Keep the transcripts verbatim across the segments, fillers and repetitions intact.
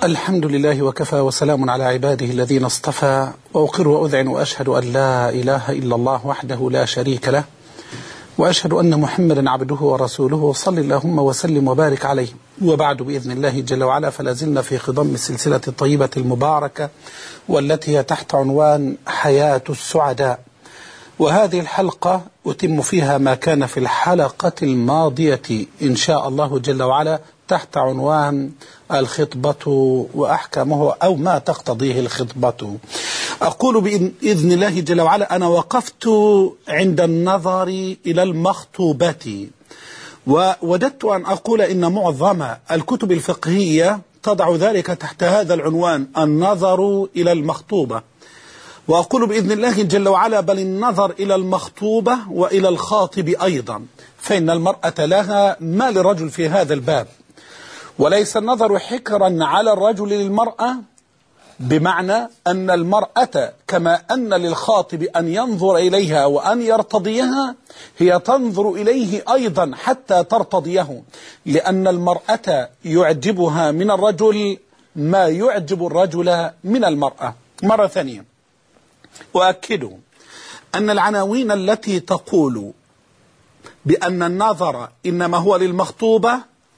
الحمد لله وكفى وسلام على عباده الذين اصطفى، وأقر وأذعن وأشهد أن لا إله إلا الله وحده لا شريك له، وأشهد أن محمدا عبده ورسوله، صل اللهم وسلم وبارك عليه. وبعد، بإذن الله جل وعلا فلا زلنا في خضم السلسلة الطيبة المباركة والتي هي تحت عنوان حياة السعداء، وهذه الحلقة أتم فيها ما كان في الحلقة الماضية إن شاء الله جل وعلا تحت عنوان الخطبة وأحكامه أو ما تقتضيه الخطبة. أقول بإذن الله جل وعلا أنا وقفت عند النظر إلى المخطوبة، ووددت أن أقول إن معظم الكتب الفقهية تضع ذلك تحت هذا العنوان، النظر إلى المخطوبة. وأقول بإذن الله جل وعلا بل النظر إلى المخطوبة وإلى الخاطب أيضا، فإن المرأة لها ما للرجل في هذا الباب، وليس النظر حكرا على الرجل للمرأة، بمعنى أن المرأة كما أن للخاطب أن ينظر إليها وأن يرتضيها، هي تنظر إليه أيضا حتى ترتضيه، لأن المرأة يعجبها من الرجل ما يعجب الرجل من المرأة. مرة ثانية وأكدوا أن العناوين التي تقول بأن النظر إنما هو للمخطوبة،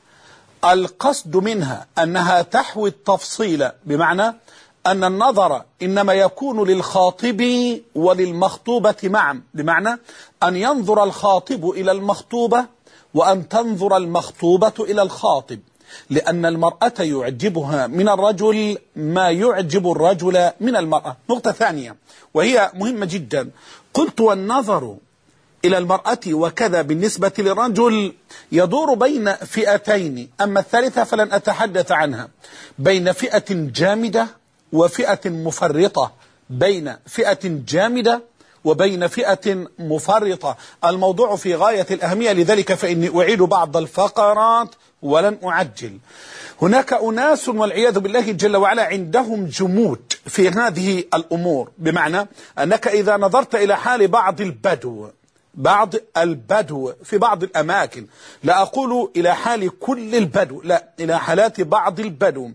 القصد منها أنها تحوي التفصيل، بمعنى أن النظر إنما يكون للخاطب وللمخطوبة معا، بمعنى أن ينظر الخاطب إلى المخطوبة وأن تنظر المخطوبة إلى الخاطب، لأن المرأة يعجبها من الرجل ما يعجب الرجل من المرأة. نقطة ثانية وهي مهمة جدا، قلت والنظر إلى المرأة وكذا بالنسبة للرجل يدور بين فئتين، أما الثالثة فلن أتحدث عنها، بين فئة جامدة وفئة مفرطة، بين فئة جامدة وبين فئة مفرطة. الموضوع في غاية الأهمية، لذلك فإني أعيد بعض الفقرات ولن أعجل. هناك أناس والعياذ بالله جل وعلا عندهم جمود في هذه الأمور، بمعنى أنك إذا نظرت إلى حال بعض البدو بعض البدو في بعض الأماكن، لا أقول إلى حال كل البدو، لا، إلى حالات بعض البدو،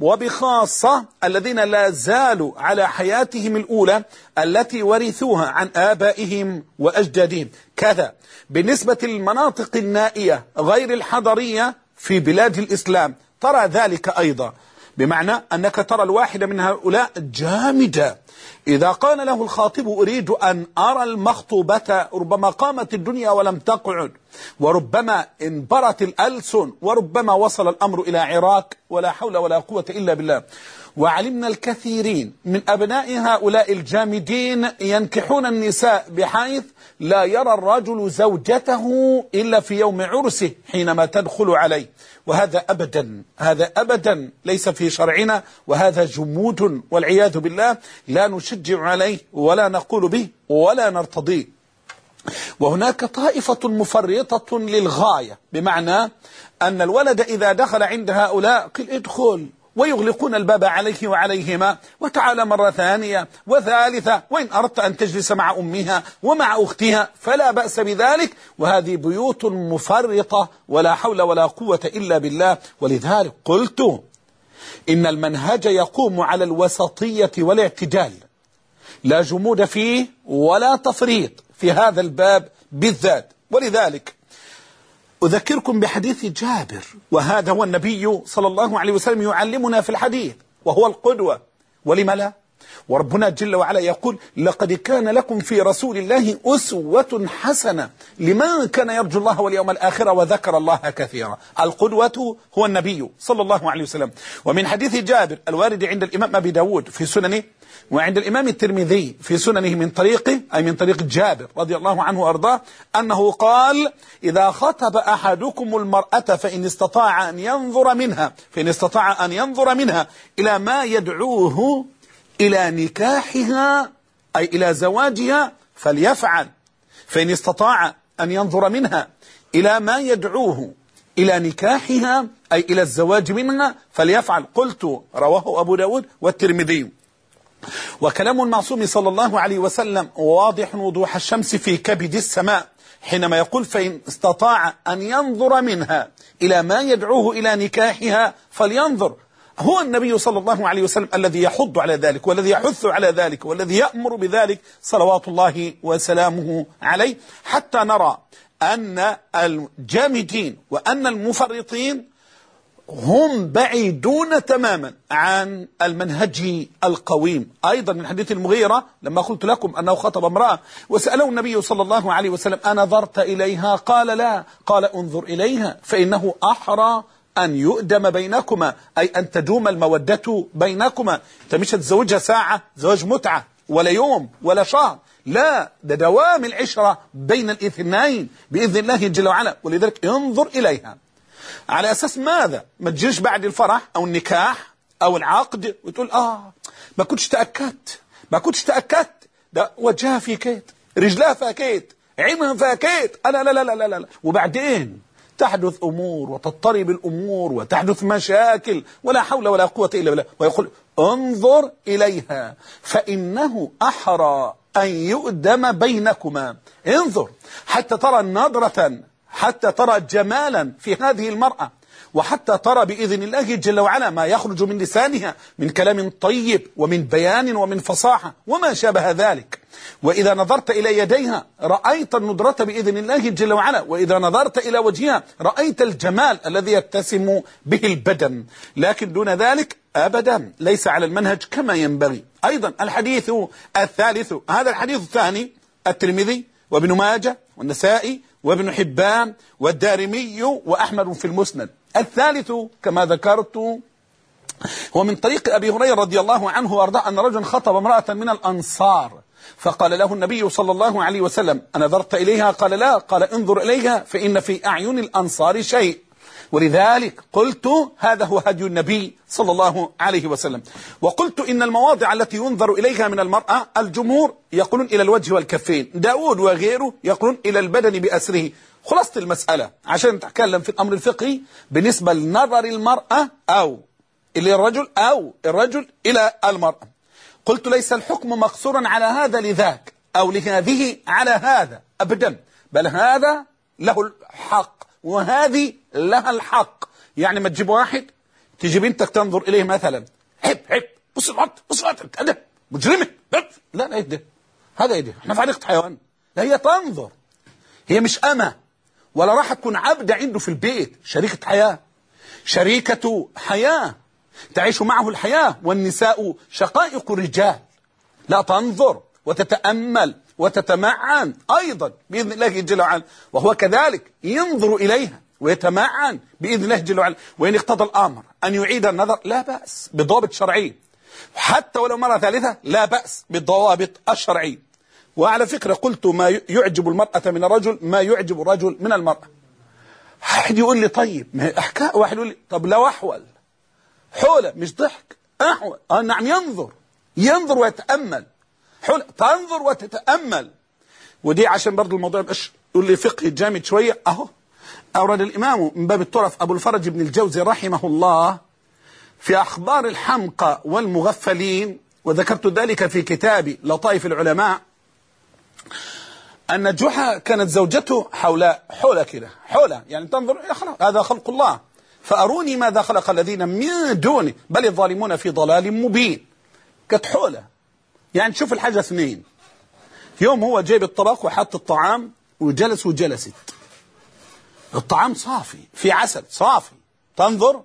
وبخاصة الذين لا زالوا على حياتهم الأولى التي ورثوها عن آبائهم وأجدادهم. كذا بالنسبة للمناطق النائية غير الحضرية في بلاد الإسلام ترى ذلك أيضا، بمعنى أنك ترى الواحد من هؤلاء جامدة، إذا قال له الخاطب أريد أن أرى المخطوبة ربما قامت الدنيا ولم تقعد، وربما انبرت الألسن، وربما وصل الأمر إلى عراك، ولا حول ولا قوة إلا بالله. وعلمنا الكثيرين من أبناء هؤلاء الجامدين ينكحون النساء بحيث لا يرى الرجل زوجته إلا في يوم عرسه حينما تدخل عليه، وهذا أبدا هذا أبدا ليس في شرعنا، وهذا جمود والعياذ بالله لا نشجع عليه ولا نقول به ولا نرتضيه. وهناك طائفة مفرطة للغاية، بمعنى أن الولد إذا دخل عند هؤلاء قل ادخل، ويغلقون الباب عليه وعليهما، وتعالى مرة ثانية وثالثة، وإن أردت أن تجلس مع أمها ومع أختها فلا بأس بذلك، وهذه بيوت مفرطة ولا حول ولا قوة إلا بالله. ولذلك قلت إن المنهج يقوم على الوسطية والاعتدال، لا جمود فيه ولا تفريط في هذا الباب بالذات. ولذلك أذكركم بحديث جابر، وهذا هو النبي صلى الله عليه وسلم يعلمنا في الحديث، وهو القدوة، ولم لا؟ وربنا جل وعلا يقول لقد كان لكم في رسول الله أسوة حسنة لمن كان يرجو الله واليوم الآخر وذكر الله كثيرا. القدوة هو النبي صلى الله عليه وسلم. ومن حديث جابر الوارد عند الإمام أبي داود في سننه، وعند الإمام الترمذي في سننه من طريقه، أي من طريق جابر رضي الله عنه وأرضاه، أنه قال إذا خطب أحدكم المرأة فإن استطاع أن ينظر منها فإن استطاع أن ينظر منها إلى ما يدعوه إلى نكاحها أي إلى زواجها فليفعل، فإن استطاع أن ينظر منها إلى ما يدعوه إلى نكاحها أي إلى الزواج منها فليفعل. قلت رواه أبو داود والترمذي. وكلام المعصوم صلى الله عليه وسلم واضح وضوح الشمس في كبد السماء، حينما يقول فإن استطاع أن ينظر منها إلى ما يدعوه إلى نكاحها فلينظر. هو النبي صلى الله عليه وسلم الذي يحض على ذلك والذي يحث على ذلك والذي يأمر بذلك صلوات الله وسلامه عليه، حتى نرى أن الجامدين وأن المفرطين هم بعيدون تماما عن المنهج القويم. أيضا من حديث المغيرة لما قلت لكم أنه خطب امرأة وسأله النبي صلى الله عليه وسلم أنظرت إليها؟ قال لا. قال انظر إليها فإنه أحرى أن يؤدم بينكما، أي أن تدوم المودة بينكما. أنت مش هتزوجها ساعة زواج متعة ولا يوم ولا شهر، لا، ده دوام العشرة بين الاثنين بإذن الله جل وعلا. ولذلك انظر إليها. على أساس ماذا؟ ما تجيش بعد الفرح أو النكاح أو العقد وتقول آه ما كنتش تأكدت ما كنتش تأكدت ده وجهها في كيت، رجلها في كيت، عينها في كيت، لا لا لا لا لا لا. وبعدين تحدث أمور وتضطرب الأمور وتحدث مشاكل ولا حول ولا قوة إلا بالله. ويقول انظر إليها فإنه أحرى أن يؤدم بينكما. انظر حتى ترى نظرة، حتى ترى جمالا في هذه المرأة، وحتى ترى بإذن الله جل وعلا ما يخرج من لسانها من كلام طيب ومن بيان ومن فصاحة وما شابه ذلك. وإذا نظرت إلى يديها رأيت الندرة بإذن الله جل وعلا، وإذا نظرت إلى وجهها رأيت الجمال الذي يتسم به البدن. لكن دون ذلك أبدا ليس على المنهج كما ينبغي. أيضا الحديث الثالث، هذا الحديث الثاني الترمذي وابن ماجه والنسائي وابن حبان والدارمي وأحمد في المسند. الثالث كما ذكرت هو من طريق أبي هريرة رضي الله عنه وارضاه أن رجلا خطب امرأة من الأنصار فقال له النبي صلى الله عليه وسلم أنظرت إليها؟ قال لا. قال انظر إليها فإن في أعين الأنصار شيء. ولذلك قلت هذا هو هدي النبي صلى الله عليه وسلم. وقلت إن المواضع التي ينظر إليها من المرأة الجمهور يقولون إلى الوجه والكفين، داود وغيره يقولون إلى البدن بأسره. خلاصة المسألة عشان نتكلم في الأمر الفقهي بالنسبة لنظر المرأة أو إلى الرجل أو الرجل إلى المرأة، قلت ليس الحكم مقصورا على هذا لذاك أو لهذه على هذا أبدا، بل هذا له الحق وهذه لها الحق. يعني ما تجيب واحد تجي بنتك تنظر إليه مثلا حب حب بص الوقت بص الوقت أده مجرمة، لا لا إيه ده، هذا إيه ده، احنا في حديقة حيوان. لا، هي تنظر، هي مش أمة ولا راح تكون عبد عنده في البيت، شريكة حياة، شريكة حياة تعيش معه الحياة، والنساء شقائق الرجال. لا، تنظر وتتأمل وتتمعن أيضا بإذن الله جل وعلا، وهو كذلك ينظر إليها ويتمعن بإذن الله جل وعلا. وإن اقتضى الأمر أن يعيد النظر لا بأس بالضوابط الشرعية، حتى ولو مرة ثالثة لا بأس بالضوابط الشرعية. وعلى فكرة قلت ما يعجب المرأة من الرجل ما يعجب الرجل من المرأة. واحد يقول لي طيب ما هي أحكاء، واحد يقول لي طب لو أحول حولة مش ضحك أحول، آه نعم ينظر ينظر ويتأمل، حولة تنظر وتتأمل. ودي عشان برضو الموضوع يبقاش يقول لي فقه جامد شوية. أهو أورد الإمام من باب الطرف أبو الفرج بن الجوزي رحمه الله في أخبار الحمقى والمغفلين، وذكرت ذلك في كتابي لطائف العلماء، أن جحا كانت زوجته حول حولة كده، حولة يعني تنظر يا خلاص هذا خلق الله فأروني ماذا خلق الذين من دونه بل الظالمون في ضلال مبين. كانت حولة يعني تشوف الحاجة اثنين. يوم هو جايب الطبق وحط الطعام وجلس وجلست، الطعام صافي في عسل صافي، تنظر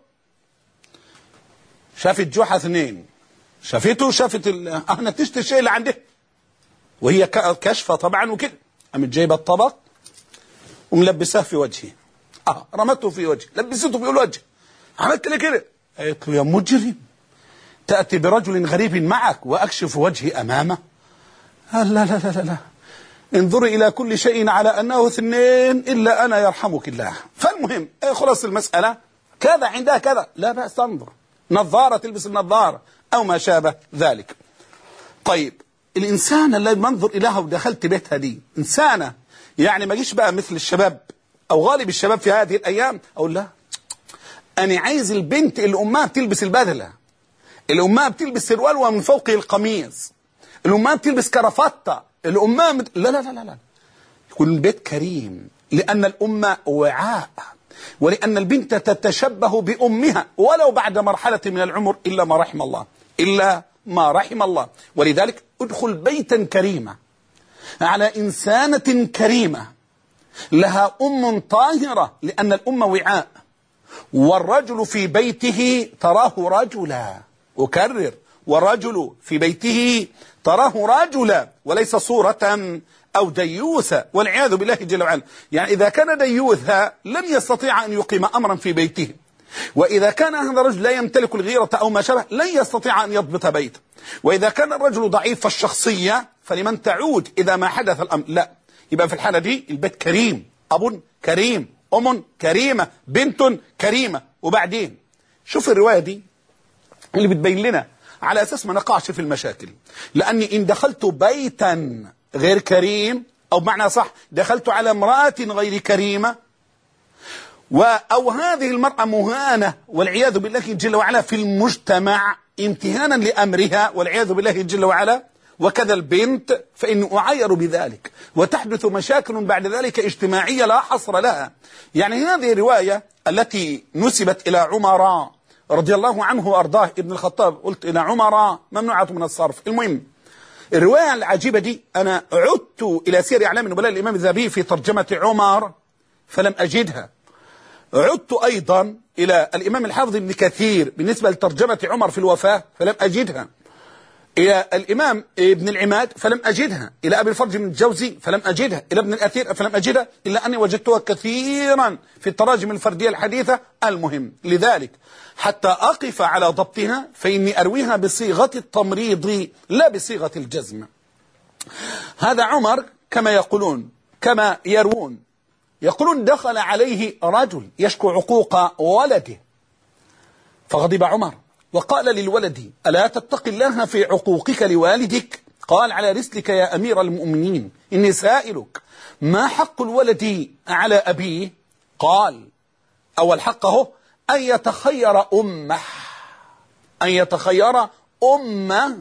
شافت جحا اثنين، شافته شافت انا تشتري الشيء اللي عنده وهي كشفة طبعا وكده، قامت جايبه الطبق وملبساه في وجهه، اه رمته في وجهه، لبسته في الوجه، عملت لي كده. قالت له يا مجرم تأتي برجل غريب معك وأكشف وجهي أمامه؟ قال لا لا لا لا, لا. انظري إلى كل شيء على أنه اثنين إلا أنا يرحمك الله. فالمهم خلاص المسألة كذا عندها كذا لا بأس تنظر، نظارة تلبس النظارة أو ما شابه ذلك. طيب الإنسان اللي منظر إليها ودخلت بيتها دي إنسانة يعني ما جيش بقى مثل الشباب أو غالب الشباب في هذه الأيام أقول لا أنا عايز البنت اللي أمها بتلبس البدلة، اللي أمها بتلبس سروال ومن فوقه القميص، اللي أمها بتلبس كرافتة، اللي أمها مت... لا لا لا لا يكون البيت كريم، لأن الأمة وعاء ولأن البنت تتشبه بأمها ولو بعد مرحلة من العمر إلا ما رحم الله، إلا ما رحم الله. ولذلك ادخل بيتا كريما على إنسانة كريمة لها أم طاهرة، لأن الأم وعاء، والرجل في بيته تراه رجلا، أكرر، والرجل في بيته تراه رجلا وليس صورة أو ديوثا، والعياذ بالله جل وعلا. يعني إذا كان ديوثا لن يستطيع أن يقيم أمرا في بيته، وإذا كان هذا الرجل لا يمتلك الغيرة أو ما شابه لن يستطيع أن يضبط بيته، وإذا كان الرجل ضعيف الشخصية فلمن تعود إذا ما حدث الأمر؟ لا. يبقى في الحالة دي البيت كريم، أب كريم، أم كريمة، بنت كريمة. وبعدين شوف الرواية دي اللي بتبين لنا على أساس ما نقعش في المشاكل، لأني إن دخلت بيتا غير كريم، أو بمعنى صح دخلت على امرأة غير كريمة، أو هذه المرأة مهانة والعياذ بالله جل وعلا في المجتمع امتهانا لأمرها والعياذ بالله جل وعلا، وكذا البنت، فإن أعير بذلك وتحدث مشاكل بعد ذلك اجتماعية لا حصر لها. يعني هذه الرواية التي نسبت إلى عمر رضي الله عنه وأرضاه ابن الخطاب، قلت إلى عمر ممنوعة من الصرف. المهم الرواية العجيبة دي أنا عدت إلى سير أعلام النبلاء الإمام الذهبي في ترجمة عمر فلم أجدها، عدت أيضا إلى الإمام الحافظ ابن كثير بالنسبة لترجمة عمر في الوفاة فلم أجدها، إلى الإمام ابن العماد فلم أجدها، إلى أبي الفرج بن الجوزي فلم أجدها، إلى ابن الأثير فلم أجدها، إلا أني وجدتها كثيرا في التراجم الفردية الحديثة. المهم لذلك حتى أقف على ضبطها فإني أرويها بصيغة التمريض لا بصيغة الجزم. هذا عمر كما يقولون كما يروون يقولون دخل عليه رجل يشكو عقوق ولده، فغضب عمر وقال للولد: ألا تتقي الله في عقوقك لوالدك؟ قال: على رسلك يا أمير المؤمنين، إني سائلك ما حق الولد على أبيه؟ قال: أول حقه أن يتخير أمه، أن يتخير أمه.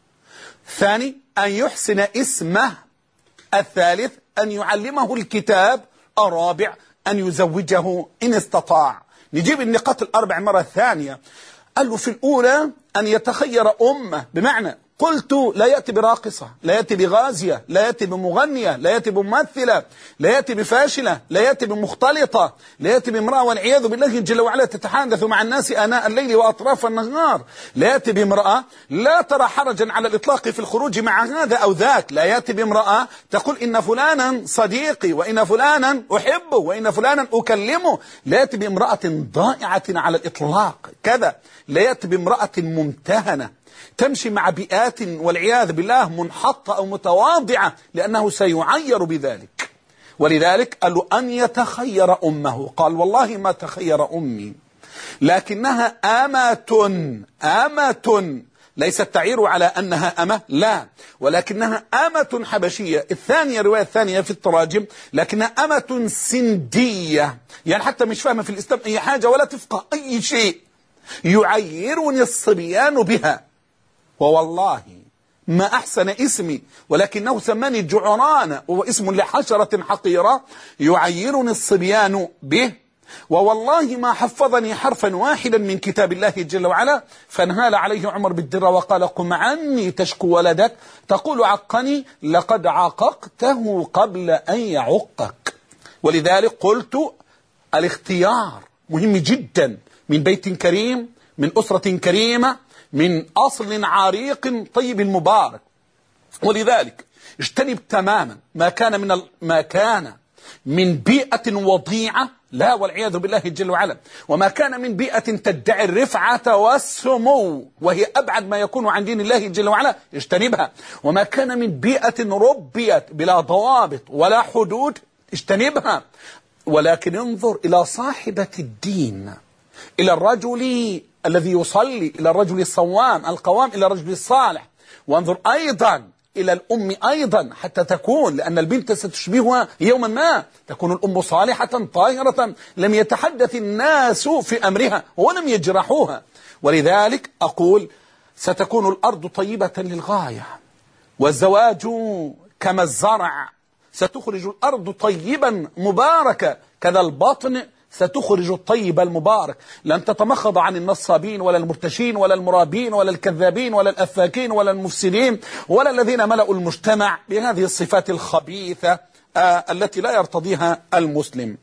ثاني أن يحسن اسمه. الثالث أن يعلمه الكتاب. الرابع أن يزوجه إن استطاع. نجيب النقاط الأربع مرة ثانية. قال له في الأولى أن يتخير أمه، بمعنى قلت لا يأتي براقصة، لا يأتي بغازية، لا يأتي بمغنية، لا يأتي بممثلة، لا يأتي بفاشلة، لا يأتي بمختلطة، لا يأتي بامرأة والعياذ بالله جل وعلا تتحدث مع الناس آناء الليل وأطراف النهار، لا يأتي بامرأة لا ترى حرجا على الإطلاق في الخروج مع هذا أو ذاك، لا يأتي بامرأة تقول إن فلانا صديقي وإن فلانا أحبه وإن فلانا أكلمه، لا يأتي بامرأة ضائعة على الإطلاق كذا، لا يأتي بامرأة ممتهنة تمشي مع بيئات والعياذ بالله منحطة أو متواضعة، لأنه سيعير بذلك. ولذلك قال له أن يتخير أمه. قال: والله ما تخير أمي، لكنها أمة، أمة ليست تعير على أنها أمة، لا، ولكنها أمة حبشية. الثانية رواية الثانية في التراجم لكنها أمة سندية، يعني حتى مش فاهمة في الإسلام أي حاجة ولا تفقه أي شيء، يعيرني الصبيان بها. ووالله ما أحسن اسمي، ولكنه سماني جعران وهو اسم لحشرة حقيرة يعيرني الصبيان به. ووالله ما حفظني حرفا واحدا من كتاب الله جل وعلا، فانهال عليه عمر بالدرة وقال: قم عني تشكو ولدك تقول عقني، لقد عققته قبل أن يعقك. ولذلك قلت الاختيار مهم جدا، من بيت كريم، من أسرة كريمة، من أصل عريق طيب مبارك. ولذلك اجتنب تماما ما كان من ما كان من بيئة وضيعة، لا والعياذ بالله جل وعلا، وما كان من بيئة تدعي الرفعة والسمو وهي أبعد ما يكون عن دين الله جل وعلا، اجتنبها. وما كان من بيئة ربيت بلا ضوابط ولا حدود، اجتنبها. ولكن انظر إلى صاحبة الدين، إلى الرجل الذي يصلي، إلى الرجل الصوام القوام، إلى الرجل الصالح. وانظر أيضا إلى الأم أيضا حتى تكون، لأن البنت ستشبهها يوما ما، تكون الأم صالحة طاهرة لم يتحدث الناس في أمرها ولم يجرحوها. ولذلك أقول ستكون الأرض طيبة للغاية، والزواج كما الزرع، ستخرج الأرض طيبا مباركة، كذا البطن ستخرج الطيب المبارك، لن تتمخض عن النصابين ولا المرتشين ولا المرابين ولا الكذابين ولا الأفاكين ولا المفسدين ولا الذين ملأوا المجتمع بهذه الصفات الخبيثة آه التي لا يرتضيها المسلم.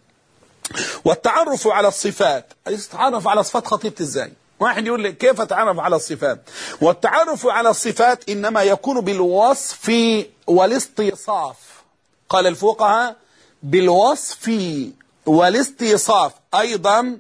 والتعرف على الصفات، يتعرف على صفات خطيبة ازاي؟ واحد يقول لي كيف اتعرف على الصفات؟ والتعرف على الصفات إنما يكون بالوصف والاستيصاف. قال الفقهاء بالوصف والاستيصاف، أيضا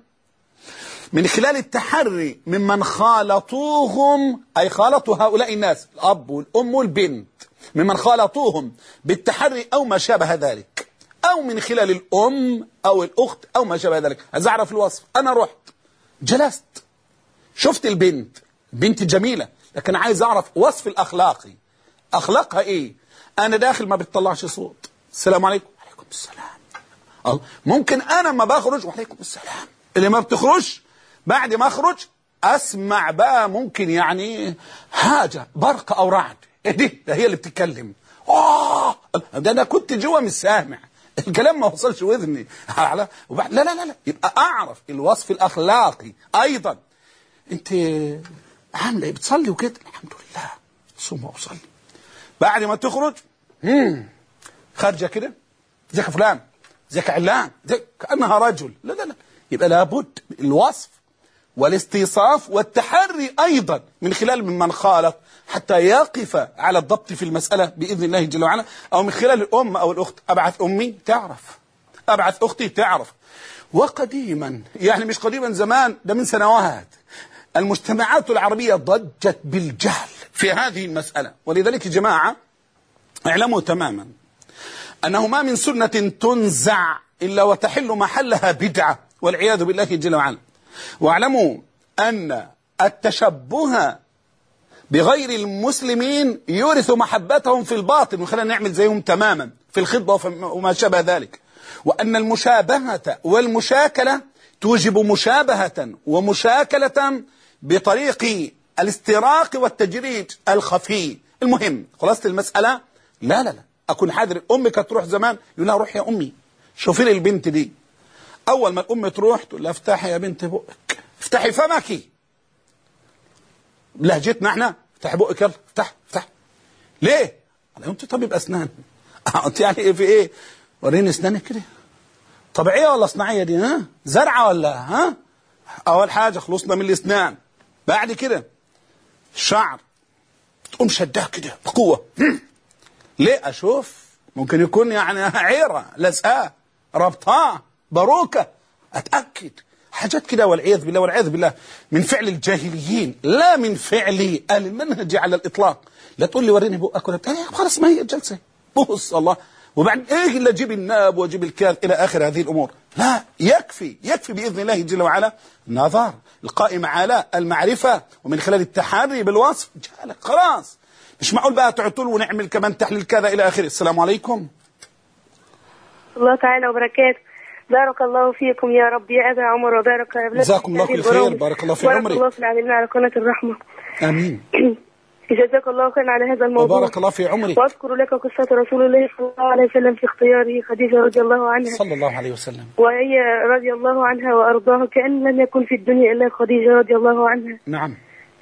من خلال التحري ممن خالطوهم، أي خالطوا هؤلاء الناس الأب والأم والبنت، ممن خالطوهم بالتحري أو ما شابه ذلك، أو من خلال الأم أو الأخت أو ما شابه ذلك. عايز أعرف الوصف، أنا رحت جلست شفت البنت، بنت جميلة، لكن عايز أعرف وصف الأخلاقي، أخلاقها إيه؟ أنا داخل ما بتطلعش صوت، السلام عليكم، وعليكم السلام. أه. ممكن أنا ما بخرج وعليكم السلام، اللي ما بتخرج بعد ما أخرج أسمع بقى ممكن يعني حاجة برق أو رعد، إيه دي؟ ده هي اللي بتتكلم. آه ده أنا كنت جوا مش سامع، الكلام ما وصلش وذني. وبعد لا لا لا يبقى أعرف الوصف الأخلاقي. أيضا أنت عاملة إيه؟ بتصلي وكده؟ الحمد لله صوم وصلي. بعد ما تخرج امم خارجة كده، ازيك يا فلان، ازيك يا علان، كأنها رجل. لا لا لا يبقى لابد الوصف والاستيصاف والتحري أيضا من خلال ممن خالط حتى يقف على الضبط في المسألة بإذن الله جل وعلا، أو من خلال الأم أو الأخت. أبعث أمي تعرف، أبعث أختي تعرف. وقديما يعني مش قديما زمان، ده من سنوات المجتمعات العربية ضجت بالجهل في هذه المسألة. ولذلك يا جماعة اعلموا تماما أنه ما من سنة تنزع إلا وتحل محلها بدعة والعياذ بالله جل وعلا. واعلموا أن التشبه بغير المسلمين يورث محبتهم في الباطن وخلينا نعمل زيهم تماما في الخطبة وما شابه ذلك. وأن المشابهة والمشاكلة توجب مشابهة ومشاكلة بطريق الاستراق والتجريد الخفي. المهم خلاصة المسألة لا لا لا أكون حاضر. أمك تروح زمان يقول لها روح يا أمي شوفي لي البنت دي. أول ما الأم تروح تقول لها افتحي يا بنت بقك، افتحي فمك، لهجتنا احنا افتحي بقك يلا افتح افتح. ليه؟ قال انت طبيب أسنان انت يعني ايه في ايه؟ وريني اسنانك كده طبيعية ولا صناعية دي؟ ها زرعة ولا ها؟ أول حاجة خلصنا من الاسنان، بعد كده الشعر تقوم شدها كده بقوة. ليه؟ أشوف ممكن يكون يعني عيرة لزقاه ربطاه باروكة، أتأكد حاجات كده والعياذ بالله والعياذ بالله من فعل الجاهليين لا من فعل أهل المنهج على الإطلاق. لا تقول لي وريني بقك ولا بتاع، خلاص ما هي الجلسة بص الله وبعد ايه اللي اجيب الناب واجيب الكاذ الى اخر هذه الامور. لا يكفي يكفي باذن الله جل وعلا النظر القائم على المعرفه ومن خلال التحري بالوصف جالك خلاص. مش معقول بقى تعطل ونعمل كمان تحليل كذا الى اخره. السلام عليكم الله تعالى وبركاته. بارك الله فيكم يا رب يا ابا عمر وبارك جزاكم الله كل خير. بارك الله في عمرك. بارك الله في العالمين على قناه الرحمه. امين. جزاك الله خيرا على هذا الموضوع. وبارك الله في عمرك. واذكر لك قصة رسول الله صلى الله عليه وسلم في اختياره خديجة رضي الله عنها صلى الله عليه وسلم، وهي رضي الله عنها وأرضاها كأن لم يكن في الدنيا إلا خديجة رضي الله عنها. نعم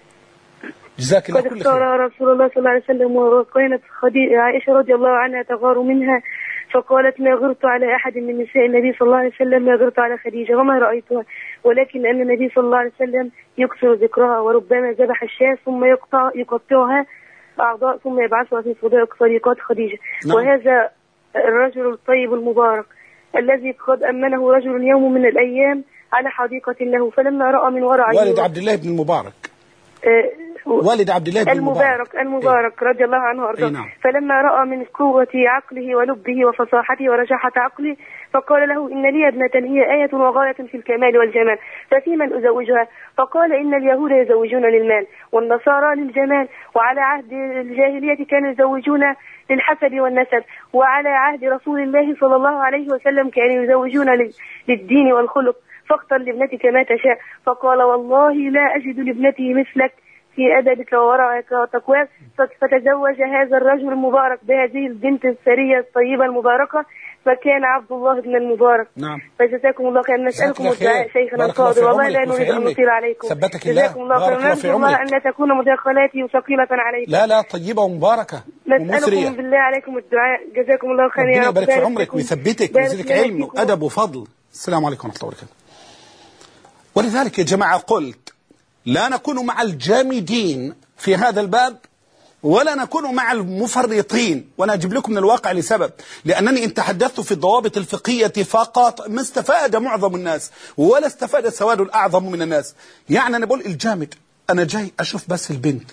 جزاك الله كل خير. قد اختار رسول الله صلى الله عليه وسلم وكانت عائشة رضي الله عنها تغار منها فقالت ما غرت على أحد من نساء النبي صلى الله عليه وسلم ما غرت على خديجة وما رأيتها، ولكن أن النبي صلى الله عليه وسلم يكثر ذكرها وربما ذبح الشاة ثم يقطع يقطعها أعضاء ثم يبعثها في فضائق طريقات خديجة. نعم. وهذا الرجل الطيب المبارك الذي قد أمنه رجل يوم من الأيام على حديقة له فلما رأى من وراء والد عبد الله بن المبارك آه والد عبد الله بن المبارك المبارك إيه؟ رضي الله عنه وارضاه. إيه نعم. فلما رأى من قوة عقله ولبه وفصاحته ورجاحة عقله فقال له إن لي ابنة هي آية وغاية في الكمال والجمال ففي من أزوجها؟ فقال إن اليهود يزوجون للمال والنصارى للجمال وعلى عهد الجاهلية كانوا يزوجون للحسب والنسب وعلى عهد رسول الله صلى الله عليه وسلم كانوا يزوجون للدين والخلق فاختر لابنتك ما تشاء. فقال والله لا أجد لابنتي مثلك في أدبك وورعك وتقواك، فتزوج هذا الرجل المبارك بهذه البنت السرية الطيبة المباركة، فكان عبد الله بن المبارك. نعم. فجزاكم الله خير. نسألكم الدعاء شيخنا الفاضل، والله لا نريد أن نطيل عليكم. ثبتك الله. جزاكم الله خير. نرجو الله أن لا تكون مداخلاتي ثقيلة عليكم. لا لا، طيبة ومباركة ومسرية. نسألكم بالله عليكم الدعاء. جزاكم الله خير يا رب. ربنا يبارك في عمرك ويثبتك ويزيدك علم وأدب وفضل. السلام عليكم ورحمة الله وبركاته. ولذلك يا جماعة قلت لا نكون مع الجامدين في هذا الباب ولا نكون مع المفرطين، وأنا أجيب لكم من الواقع لسبب، لأنني إن تحدثت في الضوابط الفقهية فقط ما استفاد معظم الناس ولا استفاد السواد الأعظم من الناس. يعني أنا بقول الجامد، أنا جاي أشوف بس البنت،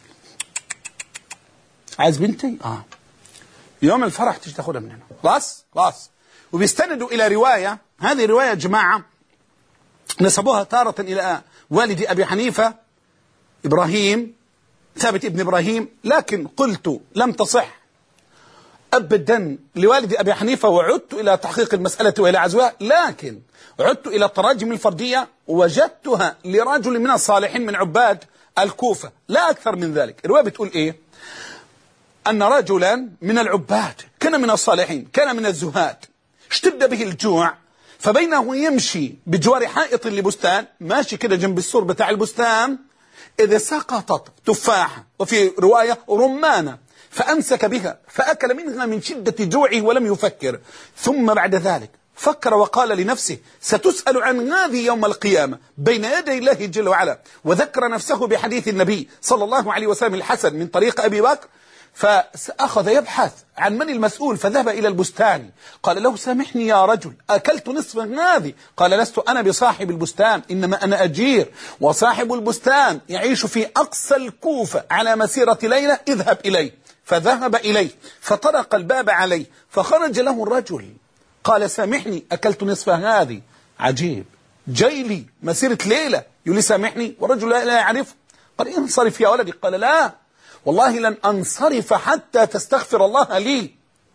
عايز بنتي؟ آه يوم الفرح تيجي تاخدها من هنا، خلاص خلاص. وبيستندوا إلى رواية، هذه الرواية يا جماعة نسبوها تارة إلى والد أبي حنيفة إبراهيم ثابت ابن إبراهيم، لكن قلت لم تصح أبدا لوالد أبي حنيفة، وعدت إلى تحقيق المسألة وإلى عزوها، لكن عدت إلى التراجم الفردية وجدتها لرجل من الصالحين من عباد الكوفة، لا أكثر من ذلك. الرواية بتقول إيه؟ أن رجلا من العباد كان من الصالحين، كان من الزهاد، اشتد به الجوع، فبينه يمشي بجوار حائط لبستان، ماشي كده جنب السور بتاع البستان، إذا سقطت تفاحة وفي رواية رمانة، فأمسك بها فأكل منها من شدة جوعه ولم يفكر، ثم بعد ذلك فكر وقال لنفسه ستسأل عن هذه يوم القيامة بين يدي الله جل وعلا، وذكر نفسه بحديث النبي صلى الله عليه وسلم الحسن من طريق أبي بكر، فأخذ يبحث عن من المسؤول، فذهب إلى البستان، قال له سامحني يا رجل أكلت نصف هذه، قال لست أنا بصاحب البستان إنما أنا أجير، وصاحب البستان يعيش في أقصى الكوفة على مسيرة ليلة، اذهب إليه. فذهب إليه فطرق الباب عليه، فخرج له الرجل قال سامحني أكلت نصف هذه. عجيب، جاي لي مسيرة ليلة يقول لي سامحني، والرجل لا يعرفه. قال انصرف يا ولدي، قال لا والله لن أنصرف حتى تستغفر الله لي،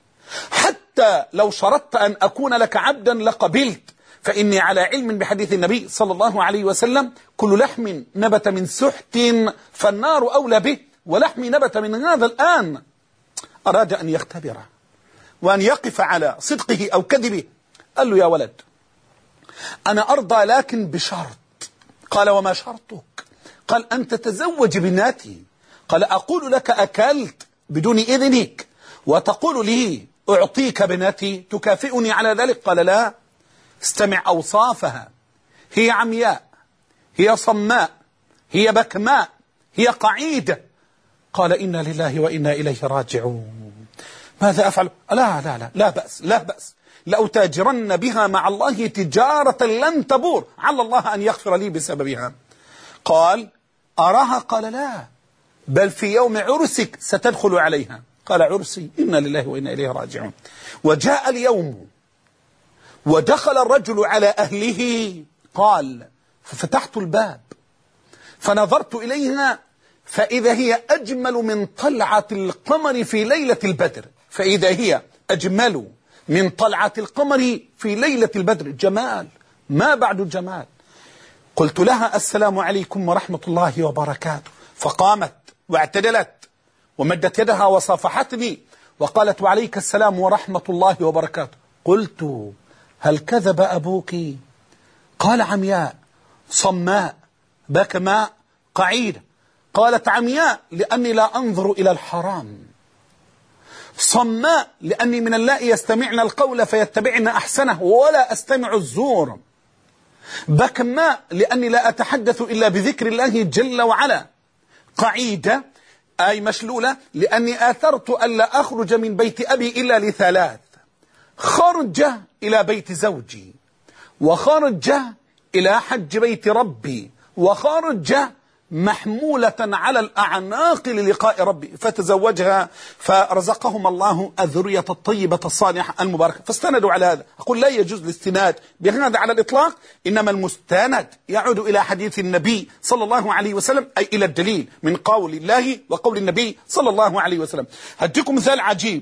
حتى لو شرطت أن أكون لك عبدا لقبلت، فإني على علم بحديث النبي صلى الله عليه وسلم كل لحم نبت من سحت فالنار أولى به، ولحم نبت من هذا الآن. أراد أن يختبره وأن يقف على صدقه أو كذبه. قال له يا ولد أنا أرضى لكن بشرط. قال وما شرطك؟ قال أن تتزوج بناتي. قال أقول لك أكلت بدون إذنك وتقول لي أعطيك بناتي تكافئني على ذلك؟ قال لا، استمع أوصافها، هي عمياء، هي صماء، هي بكماء، هي قعيدة. قال إنا لله وإنا إليه راجعون. ماذا أفعل؟ لا لا لا لا بأس لا بأس، لأتاجرن بها مع الله تجارة لن تبور، على الله أن يغفر لي بسببها. قال أراها؟ قال لا، بل في يوم عرسك ستدخل عليها. قال عرسي؟ إنا لله وإنا إليه راجعون. وجاء اليوم ودخل الرجل على أهله، قال ففتحت الباب فنظرت إليها فإذا هي أجمل من طلعة القمر في ليلة البدر، فإذا هي أجمل من طلعة القمر في ليلة البدر، جمال ما بعد الجمال. قلت لها السلام عليكم ورحمة الله وبركاته، فقامت واعتدلت ومدت يدها وصافحتني وقالت وعليك السلام ورحمة الله وبركاته. قلت هل كذب أبوك؟ قال عمياء صماء بكماء قعيدة. قالت عمياء لأني لا أنظر إلى الحرام، صماء لأني من اللائي يستمعن القول فيتبعن أحسنه ولا أستمع الزور، بكماء لأني لا أتحدث إلا بذكر الله جل وعلا، قعيدة أي مشلولة لأني آثرت ألا أخرج من بيت أبي إلا لثلاث: خرج إلى بيت زوجي، وخرج إلى حج بيت ربي، وخرج محمولة على الأعناق للقاء ربي. فتزوجها فرزقهم الله الذرية الطيبة الصالحة المباركة. فاستندوا على هذا. أقول لا يجوز الاستناد بهذا على الإطلاق، إنما المستند يعود إلى حديث النبي صلى الله عليه وسلم، أي إلى الدليل من قول الله وقول النبي صلى الله عليه وسلم. هديكم مثال عجيب.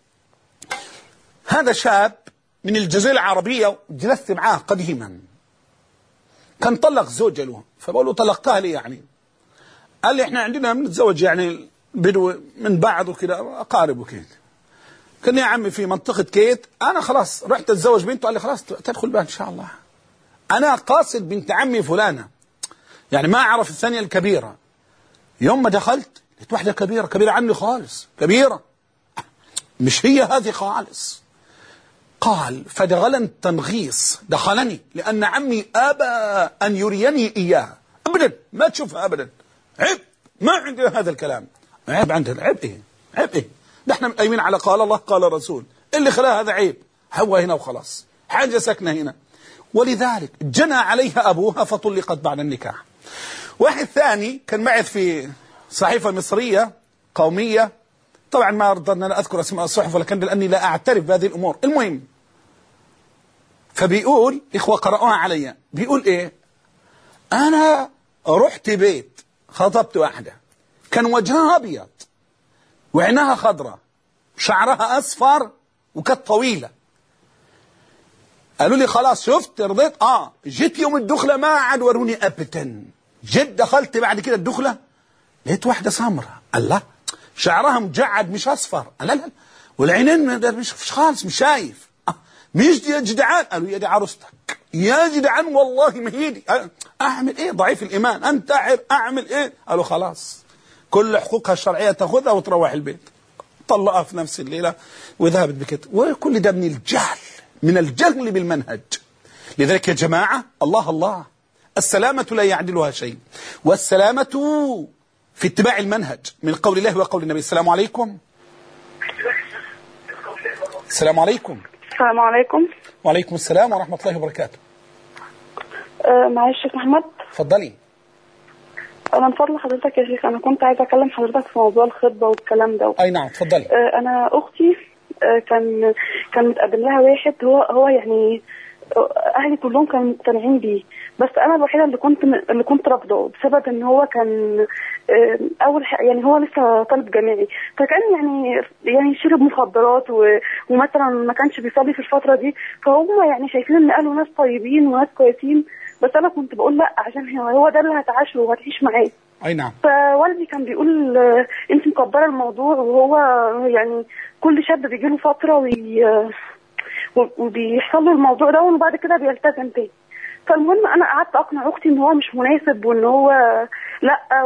هذا شاب من الجزيرة العربية، جلست معاه قديما، كان طلق زوجة له، فبقول له طلقتها لي يعني قال لي احنا عندنا بنتزوج يعني بدو من بعض وكده اقارب وكده. كان يا عمي في منطقة كيت، انا خلاص رحت اتزوج بنته، قال لي خلاص تدخل بها ان شاء الله. انا قاصد بنت عمي فلانة، يعني ما اعرف الثانية الكبيرة. يوم ما دخلت لقيت واحدة كبيرة كبيرة عني خالص، كبيرة مش هي هذه خالص. قال فدخلن تنغيص، دخلني لأن عمي أبى أن يريني إياها أبدا، ما تشوفها أبدا، عيب، ما عندنا هذا الكلام، عيب عندنا، عيب إيه عيب إيه ده احنا مقيمين على قال الله قال رسول، اللي خلاه هذا عيب، هو هنا وخلاص، حاجة ساكنة هنا. ولذلك جنى عليها أبوها فطلقت بعد النكاح. واحد ثاني كان معي في صحيفة مصرية قومية، طبعا ما أرضى أن أنا أذكر اسماء الصحف ولكن لأني لا أعترف بهذه الأمور، المهم فبيقول إخوة قرأوها علي، بيقول إيه؟ أنا رحت بيت خطبت واحدة كان وجهها أبيض وعينها خضراء شعرها أصفر وكانت طويلة. قالوا لي خلاص شفت رضيت، آه جيت يوم الدخلة ما عاد وروني أبدا. جيت دخلت بعد كده الدخلة لقيت واحدة سمراء، الله شعرها مجعد مش أصفر، لا لا والعينين مش خالص مش شايف. آه. مش دي يا جدعان، قالوا يا دي عروستك يا جدعان والله ما هي دي. أعمل إيه ضعيف الإيمان أنتحر، أعمل إيه؟ قالوا خلاص كل حقوقها الشرعية تأخذها وتروح البيت. طلقها في نفس الليلة وذهبت بكت. وكل ده من الجهل، من الجهل بالمنهج. لذلك يا جماعة الله الله السلامة لا يعدلها شيء، والسلامة في اتباع المنهج من قول الله وقول النبي. السلام عليكم. السلام عليكم. السلام عليكم. وعليكم السلام ورحمة الله وبركاته. أه معلش شيخ محمد. اتفضلي. أنا من فضل حضرتك يا شيخ، أنا كنت عايزة أكلم حضرتك في موضوع الخطبة والكلام ده. أي نعم اتفضلي. أه أنا أختي أه كان كان متقدم لها واحد، هو هو يعني أهلي كلهم كانوا مقتنعين بيه، بس أنا الوحيدة اللي كنت اللي كنت رافضاه بسبب إن هو كان أه أول يعني هو لسه طالب جامعي، فكان يعني يعني شرب مخدرات ومثلا ما كانش بيصلي في الفترة دي، فهم يعني شايفين إن أهله ناس طيبين وناس كويسين، بس أنا كنت بقول لأ عشان هو ده اللي هتعاشه وهتعيش معاه. أي نعم. فوالدي كان بيقول أه أنت مكبرة الموضوع، وهو يعني كل شاب بيجي له فترة وي وبيحصل له الموضوع ده وبعد كده بيلتزم تاني. فالمهم انا قعدت اقنع اختي ان هو مش مناسب وان هو لا،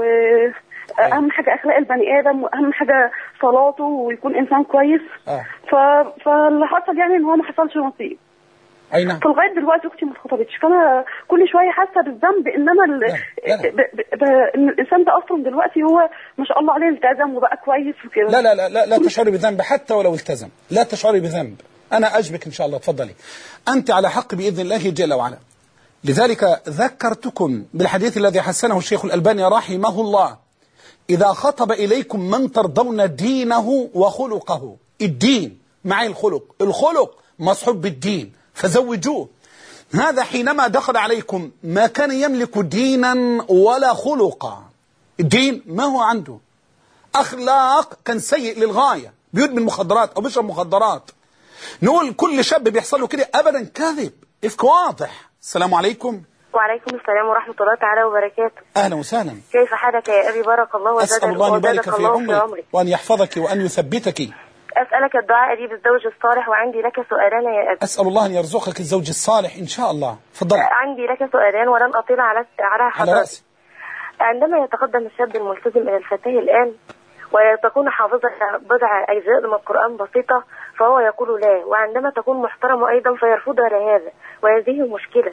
واهم حاجه اخلاق البني ادم واهم حاجه صلاته ويكون انسان كويس. آه. ف... فاللي حصل يعني ان هو ما حصلش نصيب. اي نعم. فلغايه دلوقتي اختي ما اتخطبتش، فانا كل شويه حاسه بالذنب، انما ال... لا. لا. ب... ب... ب... ان الانسان ده اصلا دلوقتي هو ما شاء الله عليه التزم وبقى كويس وكده. لا لا لا لا, لا تشعري بذنب حتى ولو التزم، لا تشعري بذنب. أنا أجبك إن شاء الله. تفضلي أنت على حق بإذن الله جل وعلا. لذلك ذكرتكم بالحديث الذي حسنه الشيخ الألباني رحمه الله: إذا خطب إليكم من ترضون دينه وخلقه. الدين مع الخلق، الخلق مصحوب بالدين فزوجوه. هذا حينما دخل عليكم ما كان يملك دينا ولا خلقا. الدين ما هو عنده، أخلاق كان سيء للغاية، بيدمن مخدرات أو بيشرب مخدرات. نقول كل شاب بيحصل له كده؟ أبدا، كذب، إفك واضح. السلام عليكم. وعليكم السلام ورحمة الله تعالى وبركاته. أهلا وسهلا. كيف حالك يا أبي؟ بارك الله وزادك. أسأل الله أن يبارك في عمرك وأن يحفظك وأن يثبتك. أسألك الدعاء لي بالزوج الصالح، وعندي لك سؤالان يا أبي. أسأل الله أن يرزقك الزوج الصالح إن شاء الله. تفضل. عندي لك سؤالان ولن أطيل على على حضرتك. على رأسي. عندما يتقدم الشاب الملتزم إلى الفتاة الآن وتكون حافظة بضع أجزاء من القرآن بسيطة فهو يقول لا، وعندما تكون محترمة أيضا فيرفضها لهذا، وهذه مشكلة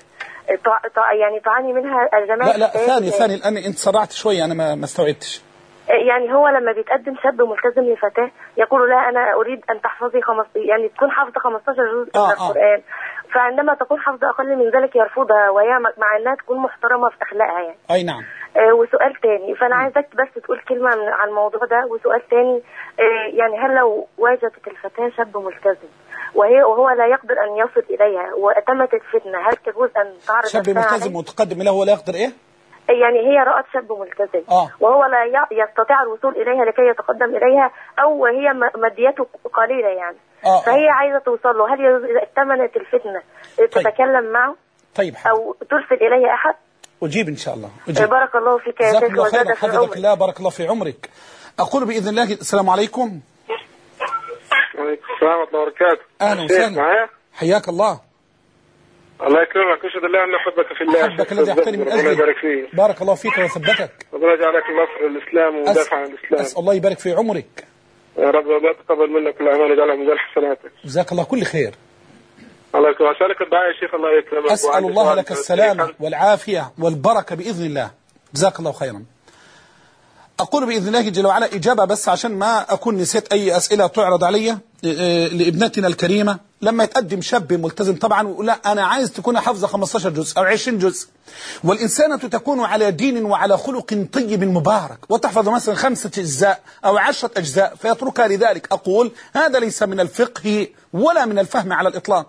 يعني تعاني منها الجماعة. لا لا ثاني ثاني الآن أنت سرعت شوية، أنا ما ما استوعبتش. يعني هو لما بيتقدم شاب ملتزم لفتاة يقول لا أنا أريد أن تحفظي خمس يعني تكون حافظة خمستاشر جزء آه من القرآن، آه. فعندما تكون حافظة أقل من ذلك يرفضها، وهي مع أنها تكون محترمة في أخلاقها يعني. أي نعم. آه وسؤال تاني، فأنا عايزك بس تقول كلمة عن الموضوع ده. وسؤال تاني، آه يعني هل لو واجهت الفتاة شاب ملتزم وهي وهو لا يقدر أن يصل إليها وأتمت الفتنة، هل تجوز أن تعرض شاب ملتزم متقدم له ولا يقدر إيه؟ يعني هي رأت شاب ملتزم آه. وهو لا يستطيع الوصول إليها لكي يتقدم إليها، أو هي مادياته قليلة يعني. آه. فهي آه. عايزة توصل له، هل إذا اتمنت الفتنة تتكلم طيب. معه؟ طيب. أو ترسل إليه أحد؟ أجيب إن شاء الله أجيب. بارك الله فيك يا جزاك شيخ الله خيرا، وزادك حفظك العمر. الله، بارك الله في عمرك. أقول بإذن الله السلام عليكم. وعليكم السلام ورحمة الله وبركاته. أهلا وسهلا، معايا؟ حياك الله. الله يكرمك، أشهد الله أن أحبك في الله. أحبك الذي أحترم من ربنا يبارك أجلك، فيك. بارك الله فيك ويثبتك. ربنا يجعلك نصر الإسلام ومدافع عن الإسلام. أسأل الله يبارك في عمرك. يا رب الله يتقبل منك الأعمال ويجعلها ميزان حسناتك. جزاك الله كل خير. الله يكرمك، أسألك الدعاء يا شيخ. الله يكرمك. أسأل الله لك السلامة والعافية والبركة بإذن الله. جزاك الله خيرا. أقول بإذن الله جل وعلا إجابة بس عشان ما أكون نسيت أي أسئلة تعرض علي لابنتنا الكريمة. لما يتقدم شاب ملتزم طبعا ويقول لا أنا عايز تكون حافظة خمستاشر جزء أو عشرين جزء، والإنسانة تكون على دين وعلى خلق طيب مبارك وتحفظ مثلا خمسة أجزاء أو عشرة أجزاء فيتركها لذلك، أقول هذا ليس من الفقه ولا من الفهم على الإطلاق.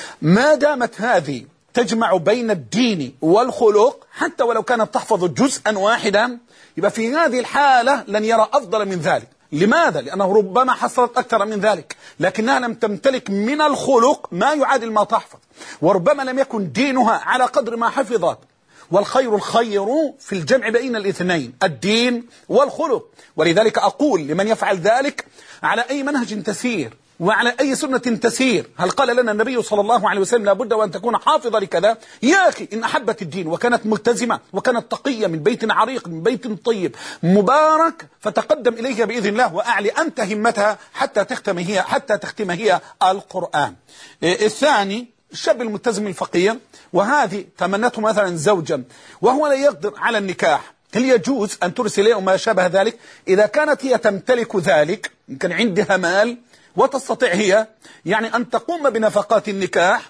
ما دامت هذه تجمع بين الدين والخلق حتى ولو كانت تحفظ جزءا واحدا، يبقى في هذه الحالة لن يرى أفضل من ذلك. لماذا؟ لأنه ربما حصلت أكثر من ذلك لكنها لم تمتلك من الخلق ما يعادل ما تحفظ، وربما لم يكن دينها على قدر ما حفظت. والخير الخير في الجمع بين الاثنين، الدين والخلق. ولذلك أقول لمن يفعل ذلك على أي منهج تسير وعلى أي سنة تسير. هل قال لنا النبي صلى الله عليه وسلم لابد وأن تكون حافظة لكذا؟ يا أخي إن أحبت الدين وكانت ملتزمة وكانت تقية من بيت عريق من بيت طيب مبارك فتقدم إليها بإذن الله وأعلي أنت همتها حتى تختم هي حتى تختم هي القرآن. الثاني الشاب الملتزم الفقير، وهذه تمنته مثلا زوجا وهو لا يقدر على النكاح، هل يجوز أن ترسل إليه ما شابه ذلك؟ إذا كانت هي تمتلك ذلك، إن كان عندها مال وتستطيع هي يعني أن تقوم بنفقات النكاح،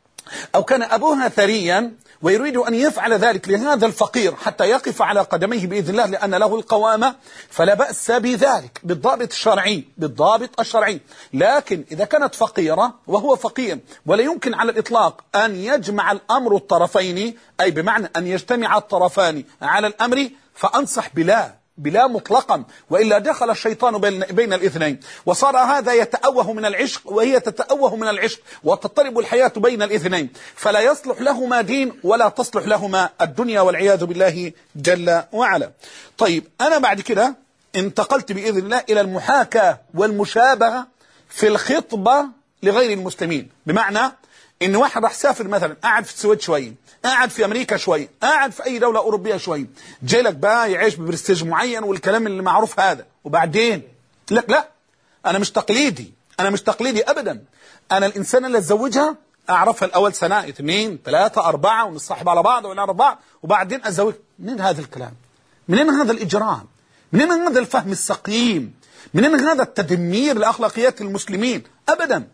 أو كان أبوها ثريا ويريد أن يفعل ذلك لهذا الفقير حتى يقف على قدميه بإذن الله لأن له القوامة، فلا بأس بذلك بالضابط الشرعي بالضابط الشرعي. لكن إذا كانت فقيرة وهو فقير ولا يمكن على الإطلاق أن يجمع الأمر الطرفين، أي بمعنى أن يجتمع الطرفان على الأمر، فأنصح بلا بلا مطلقا، وإلا دخل الشيطان بين, بين الاثنين وصار هذا يتأوه من العشق وهي تتأوه من العشق وتضطرب الحياة بين الاثنين، فلا يصلح لهما دين ولا تصلح لهما الدنيا والعياذ بالله جل وعلا. طيب أنا بعد كده انتقلت بإذن الله إلى المحاكاة والمشابهة في الخطبة لغير المسلمين، بمعنى إن واحد راح سافر مثلا قاعد في السويد شوية، قاعد في أمريكا شوية، قاعد في أي دولة أوروبية شوية، جاي لك بقى يعيش ببرستيج معين والكلام اللي معروف هذا، وبعدين لك لا أنا مش تقليدي، أنا مش تقليدي أبدا. أنا الإنسان اللي أتزوجها أعرفها الأول سنة اثنين ثلاثة أربعة ونصاحب على بعض ونعرف بعض وبعدين أتزوج. منين هذا الكلام؟ منين هذا الإجرام؟ منين هذا الفهم السقيم؟ منين هذا التدمير لأخلاقيات المسلمين؟ أبدا.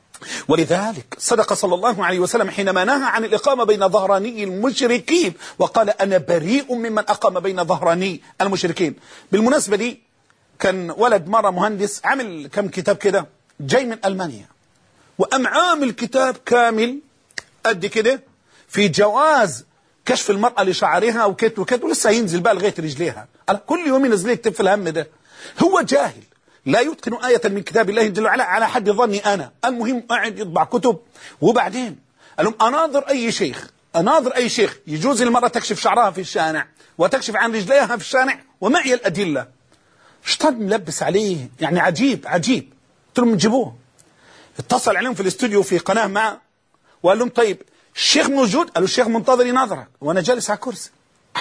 ولذلك صدق صلى الله عليه وسلم حينما نهى عن الإقامة بين ظهراني المشركين وقال أنا بريء ممن أقام بين ظهراني المشركين. بالمناسبة دي كان ولد مرة مهندس عمل كم كتاب كده جاي من ألمانيا، وأم عامل كتاب كامل قد كده في جواز كشف المرأة لشعرها وكت وكت، ولسه ينزل بقى لغاية رجليها، كل يوم ينزل يكتب في الهم ده. هو جاهل لا يتقن آية من كتاب الله جل وعلا على حد ظني أنا. المهم قاعد يطبع كتب، وبعدين قال لهم أناظر أي شيخ أناظر أي شيخ يجوز المرأة تكشف شعرها في الشارع وتكشف عن رجليها في الشارع ومعي الأدلة. شطان ملبس عليه يعني عجيب عجيب. قلت لهم جيبوه. اتصل عليهم في الاستوديو في قناة معه وقال لهم طيب الشيخ موجود؟ قالوا الشيخ منتظر يناظرك وأنا جالس على كرسي.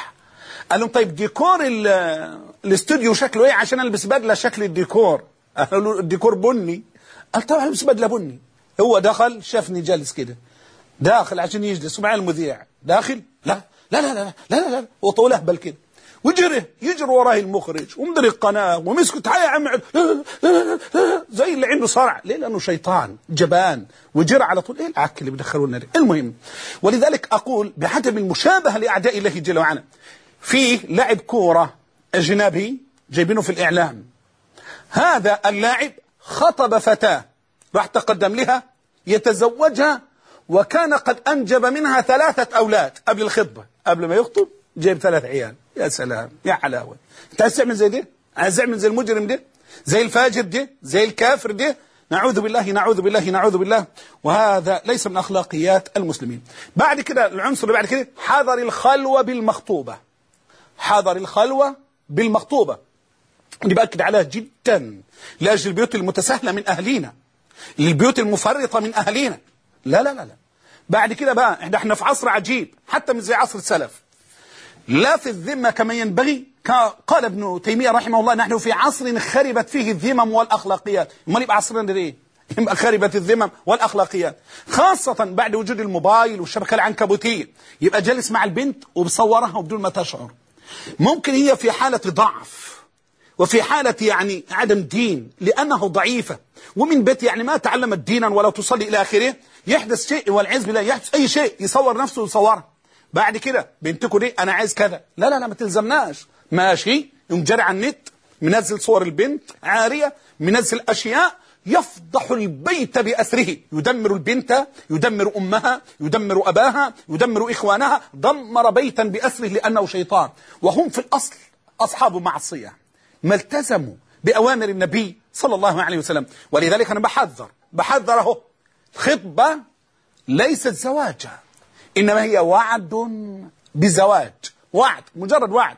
قال لهم طيب ديكور الاستوديو شكله ايه عشان البس بدله شكل الديكور؟ قالوا له الديكور بني. قال طبعا البس بدله بني. هو دخل شافني جالس كده داخل عشان يجلس ومع المذيع داخل لا لا لا لا لا لا, لا. وطول اهبل كده وجري يجري وراه المخرج ومدير القناه ومسكت تعالى يا عم زي اللي عنده صرع. ليه؟ لانه شيطان جبان وجرى على طول. ايه العك اللي بدخلونا ده؟ المهم ولذلك اقول بحسب المشابهه لاعداء الله جل وعلا. فيه لاعب كورة أجنبي جايبينه في الإعلام، هذا اللاعب خطب فتاة راح تقدم لها يتزوجها وكان قد أنجب منها ثلاثة أولاد قبل الخطبة، قبل ما يخطب جايب ثلاث عيال. يا سلام يا حلاوة. أنت عايز تعمل زي ده؟ عايز تعمل زي المجرم ده؟ زي الفاجر ده؟ زي الكافر ده؟ نعوذ بالله نعوذ بالله نعوذ بالله. وهذا ليس من أخلاقيات المسلمين. بعد كده العنصر اللي بعد كده حذر الخلوة بالمخطوبة. حذر الخلوة بالمخطوبة دي بأكد عليها جدا لأجل البيوت المتساهلة من أهلينا، البيوت المفرطة من أهلينا. لا لا لا لا. بعد كده بقى احنا احنا في عصر عجيب حتى من زي عصر السلف، لا في الذمة كما ينبغي. قال ابن تيمية رحمه الله نحن في عصر خربت فيه الذمم والأخلاقيات. ما يبقى عصرنا ليه؟ يبقى خربت الذمم والأخلاقيات، خاصة بعد وجود الموبايل والشبكة العنكبوتية. يبقى جالس مع البنت وبصورها وبدون ما تشعر. ممكن هي في حالة ضعف وفي حالة يعني عدم دين لأنه ضعيفة ومن بيت يعني ما تعلمت دينا ولا تصلي إلى آخره، يحدث شيء والعياذ بالله، يحدث أي شيء يصور نفسه ويصورها. بعد كده بنتكم دي أنا عايز كذا، لا لا لا ما تلزمناش. ماشي يوم جاري على النت منزل صور البنت عارية، منزل أشياء يفضح البيت بأسره، يدمر البنت، يدمر أمها، يدمر أباها، يدمر إخوانها، دمر بيتا بأسره لأنه شيطان. وهم في الأصل أصحاب معصية ما التزموا بأوامر النبي صلى الله عليه وسلم. ولذلك أنا بحذر بحذره خطبة ليست زواجا، إنما هي وعد بزواج، وعد مجرد وعد،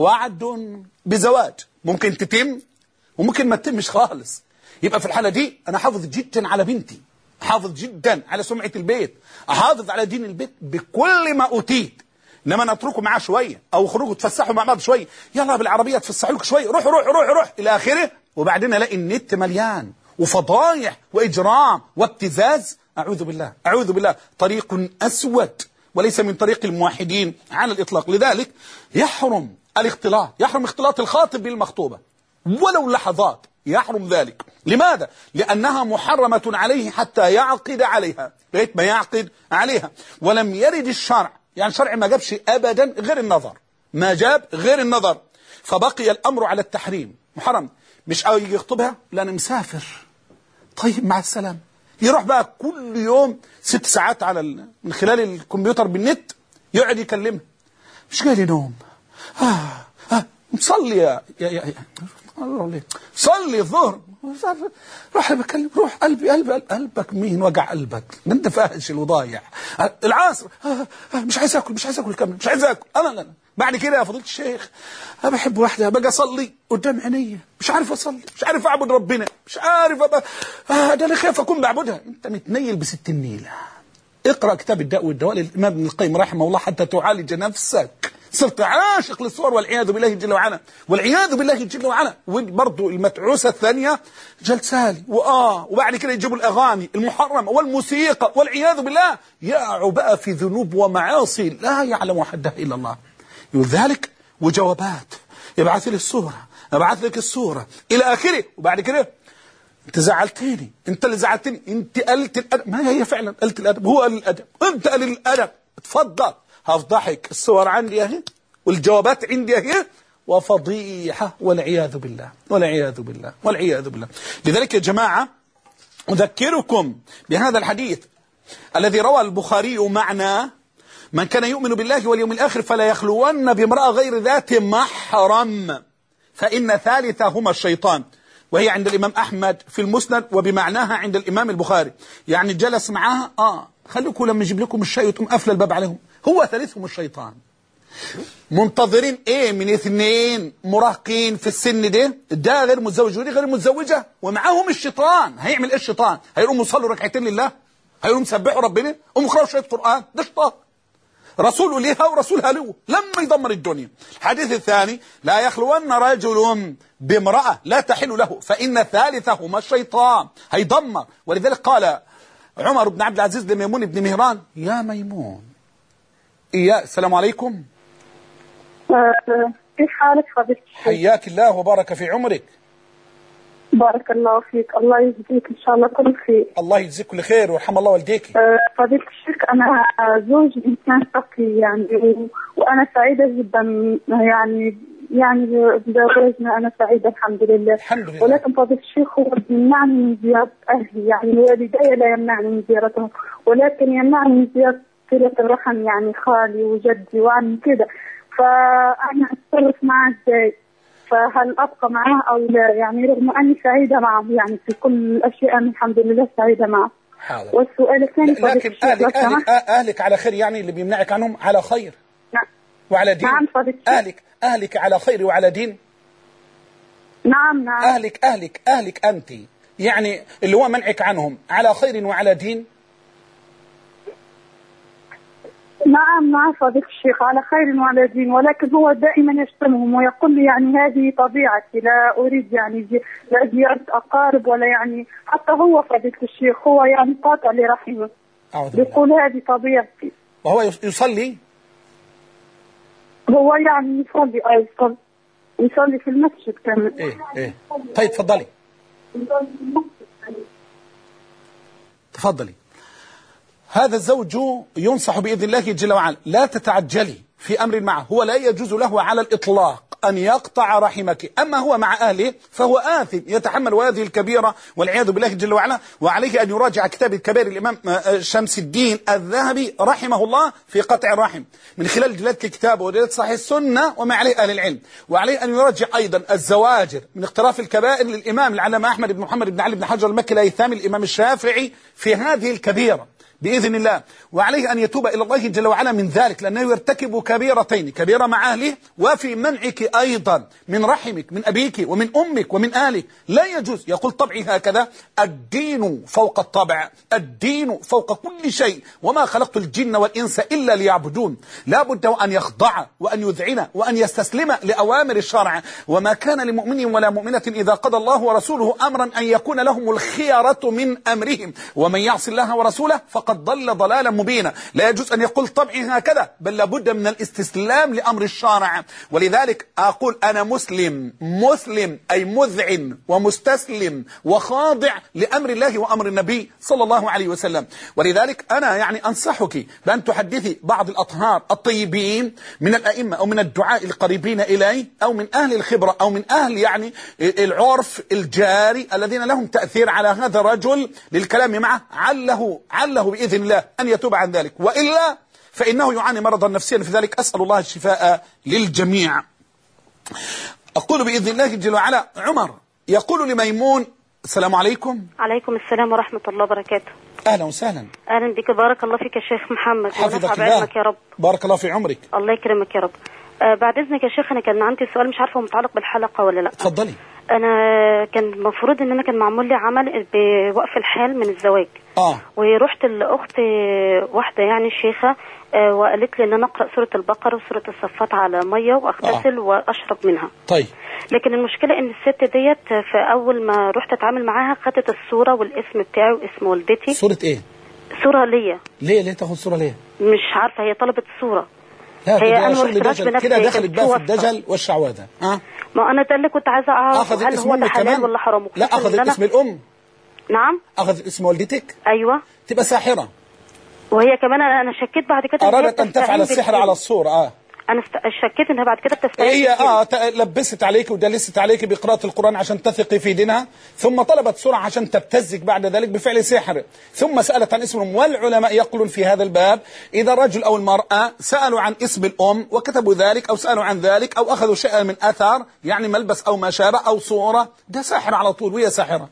وعد بزواج ممكن تتم وممكن ما تتمش خالص. يبقى في الحالة دي أنا حافظ جدا على بنتي، حافظ جدا على سمعة البيت، أحافظ على دين البيت بكل ما أوتيت. إنما نتركه معاه شوية أو خروجوا تفسحوا مع بعض شوية، يلا بالعربية تفسحوا لك شوية، روح روح روح روح إلى آخره، وبعدين ألاقي النت مليان وفضايح وإجرام وابتزاز. أعوذ بالله أعوذ بالله. طريق أسود وليس من طريق الموحدين على الإطلاق. لذلك يحرم الاختلاط، يحرم اختلاط الخاطب بالمخطوبة ولو لحظات، يحرم ذلك. لماذا؟ لأنها محرمة عليه حتى يعقد عليها، لغاية ما يعقد عليها. ولم يرد الشرع، يعني الشرع ما جابش أبدا غير النظر، ما جاب غير النظر، فبقي الأمر على التحريم. محرم. مش أو يجي يخطبها، لا أنا مسافر، طيب مع السلامة. يروح بقى كل يوم ست ساعات على ال... من خلال الكمبيوتر بالنت يقعد يكلمها، مش جاي لي نوم، آه آه مصلي يا يا يا, يا. صلي الظهر، روح بكلم، روح قلبي قلبي قلبك مين وجع قلبك؟ ده انت فاحش وضايع. العصر آه آه مش عايز اكل مش عايز اكل كمل مش عايز اكل انا لا. بعد كده يا فضيلة الشيخ انا بحب واحده باجي اصلي قدام عينيا مش عارف اصلي، مش عارف اعبد ربنا، مش عارف أبقى... آه ده انا خايف اكون بعبدها. انت متنيل بست النيله. اقرا كتاب الداء والدواء للامام ابن القيم رحمه الله حتى تعالج نفسك. صرت عاشق للصور والعياذ بالله جل وعلا، والعياذ بالله جل وعلا. وبرضه المتعوسه الثانيه جلسالي واه وبعد كده يجيبوا الاغاني المحرمه والموسيقى والعياذ بالله، يقعوا بقى في ذنوب ومعاصي لا يعلم حدها الا الله. لذلك وجوابات، يبعث لي الصوره، ابعث لك الصوره الى اخره. وبعد كده انت زعلتني، انت اللي زعلتني، انت قلت الادب. ما هي فعلا قلت الادب، هو قال الادب، انت قال الادب. اتفضل هفضحك، الصور عندي اهي والجوابات عندي اهي، وفضيحه والعياذ بالله والعياذ بالله والعياذ بالله. لذلك يا جماعه اذكركم بهذا الحديث الذي روى البخاري معنا: من كان يؤمن بالله واليوم الآخر فلا يخلون بامرأة غير ذات محرم فإن ثالثهما الشيطان. وهي عند الإمام أحمد في المسند وبمعناها عند الإمام البخاري. يعني جلس معها آه خليكم لما يجيب لكم الشيء وتقوم قافل الباب عليهم، هو ثالثهم الشيطان. منتظرين ايه من اثنين مراهقين في السن ده، ده غير متزوج ودي غير متزوجة ومعاهم الشيطان. هيعمل ايه الشيطان؟ هيقوموا يصلوا ركعتين لله؟ هيقوموا يسبحوا ربنا؟ قوموا يقرأوا شوية قرآن؟ ده شيطان. رسوله ليها ورسولها له لما يدمر الدنيا. الحديث الثاني: لا يخلون رجل بامرأة لا تحل له فإن ثالثهما الشيطان. هيدمر. ولذلك قال عمر بن عبد العزيز لميمون بن مهران: يا ميمون إياه السلام عليكم. كيف حالك فضيلة الشيخ؟ حياك الله وبارك في عمرك. بارك الله فيك، الله يجزيك إن شاء الله كل خير. الله يجزيك كل خير ويرحم الله والديك. أه فضيلة الشيخ، أنا زوجي إنسان تقي يعني، وأنا سعيدة جدا يعني يعني بزواجنا أنا سعيدة الحمد لله. الحمد لله. ولكن فضيلة الشيخ هو يمنعني من زيارة أهلي، يعني والدي لا يمنعني من زيارتهم، ولكن يمنعني من زيارة صلة الرحم، يعني خالي وجدي وعمي كده. فأنا أتصرف معه إزاي؟ فهل أبقى معه أو لا؟ يعني رغم أني سعيدة معه يعني في كل الأشياء أنا الحمد لله سعيدة معه. حاضر. والسؤال الثاني لكن أهلك, أهلك, أهلك على خير، يعني اللي بيمنعك عنهم على خير. نعم. وعلى دين. نعم فضيلة أهلك أهلك على خير وعلى دين. نعم نعم. أهلك أهلك أهلك أنت يعني اللي هو منعك عنهم على خير وعلى دين. نعم نعم فضيلة الشيخ على خير وعلى دين، ولكن هو دائما يشتمهم ويقول لي يعني هذه طبيعتي، لا أريد يعني لا زيارة أقارب ولا يعني حتى هو فضيلة الشيخ هو يعني قاطع لرحمه، يقول هذه طبيعتي. وهو يصلي؟ هو يعني يصلي أي يصلي يصلي في المسجد كمان. إيه إيه طيب تفضلي تفضلي. هذا الزوج ينصح بإذن الله جل وعلا لا تتعجلي في أمر معه، هو لا يجوز له على الإطلاق أن يقطع رحمك، أما هو مع أهله فهو آثم يتحمل هذه الكبيرة والعياذ بالله جل وعلا، وعليه أن يراجع كتاب الكبير الإمام شمس الدين الذهبي رحمه الله في قطع الرحم من خلال جلالة الكتاب ودلالة صحيح السنة وما عليه أهل العلم، وعليه أن يراجع أيضا الزواجر من اقتراف الكبائر للإمام العلامة أحمد بن محمد بن علي بن حجر المكي الهيثمي الإمام الشافعي في هذه الكبيرة بإذن الله، وعليه أن يتوب إلى الله جل وعلا من ذلك، لأنه يرتكب كبيرتين، كبيرة مع أهله وفي منعك أيضا من رحمك من أبيك ومن أمك ومن أهلك، لا يجوز. يقول طبعي هكذا: الدين فوق الطبع، الدين فوق كل شيء، وما خلقت الجن والإنس إلا ليعبدون. لا بد أن يخضع وأن يذعن وأن يستسلم لأوامر الشرع، وما كان لمؤمن ولا مؤمنة إذا قضى الله ورسوله أمرا أن يكون لهم الخيرة من أمرهم، ومن يعص الله ورسوله فقد ضل ضلالا مبينا. لا يجوز أن يقول طبعي هكذا، بل لابد من الاستسلام لأمر الشارع. ولذلك أقول أنا مسلم، مسلم أي مذعن ومستسلم وخاضع لأمر الله وأمر النبي صلى الله عليه وسلم. ولذلك أنا يعني أنصحك بأن تحدثي بعض الأطهار الطيبين من الأئمة أو من الدعاء القريبين إليه أو من أهل الخبرة أو من أهل يعني العرف الجاري الذين لهم تأثير على هذا الرجل للكلام معه، عله عله بإذن الله أن يتوب عن ذلك، وإلا فإنه يعاني مرضا نفسيا في ذلك. أسأل الله الشفاء للجميع. أقول بإذن الله جل وعلا: عمر يقول لميمون: السلام عليكم. عليكم السلام ورحمة الله وبركاته. أهلا وسهلا. أهلا بك، بارك الله فيك يا شيخ محمد، حفظك الله يا رب. بارك الله في عمرك. الله يكرمك يا رب. آه بعد إذنك يا شيخ، أنا كان عندي سؤال مش عارفة هو متعلق بالحلقة ولا لا. اتفضلي. أنا كان المفروض إن أنا كان معمول لي عمل بوقف الحال من الزواج. آه. ورحت لأخت واحدة يعني الشيخة، آه وقالت لي إن أنا أقرأ سورة البقرة وسورة الصفات على مية وأغتسل آه. وأشرب منها. طيب. لكن المشكلة إن الست ديت في أول ما رحت أتعامل معاها خدت الصورة والاسم بتاعي واسم والدتي. صورة إيه؟ صورة ليا. ليه ليه تاخد صورة ليه؟ مش عارفة، هي طلبت صورة. لا هي أنا شغل دجل كده، دخلت بقى في الدجل والشعوذة. أه؟ ما أنا ده اللي كنت عايزة أعرف، هل هو ده حلال ولا حرام؟ لا أخذت اسم الأم. نعم. أخذت اسم والدتك. أيوة. تبقى ساحرة. وهي كمان أنا شكيت بعد كده أرادت أن تفعل السحر على الصورة. آه أنا شكيت إنها بعد كده بتستعين. هي آه لبست عليك ودلست عليك بقراءة القرآن عشان تثقي في دينها، ثم طلبت سرعة عشان تبتزك بعد ذلك بفعل سحر، ثم سألت عن اسمهم. والعلماء يقولون في هذا الباب: إذا الرجل أو المرأة سألوا عن اسم الأم وكتبوا ذلك أو سألوا عن ذلك أو أخذوا شيئا من أثر يعني ملبس أو ما شابه أو صورة، ده ساحر على طول وهي ساحرة.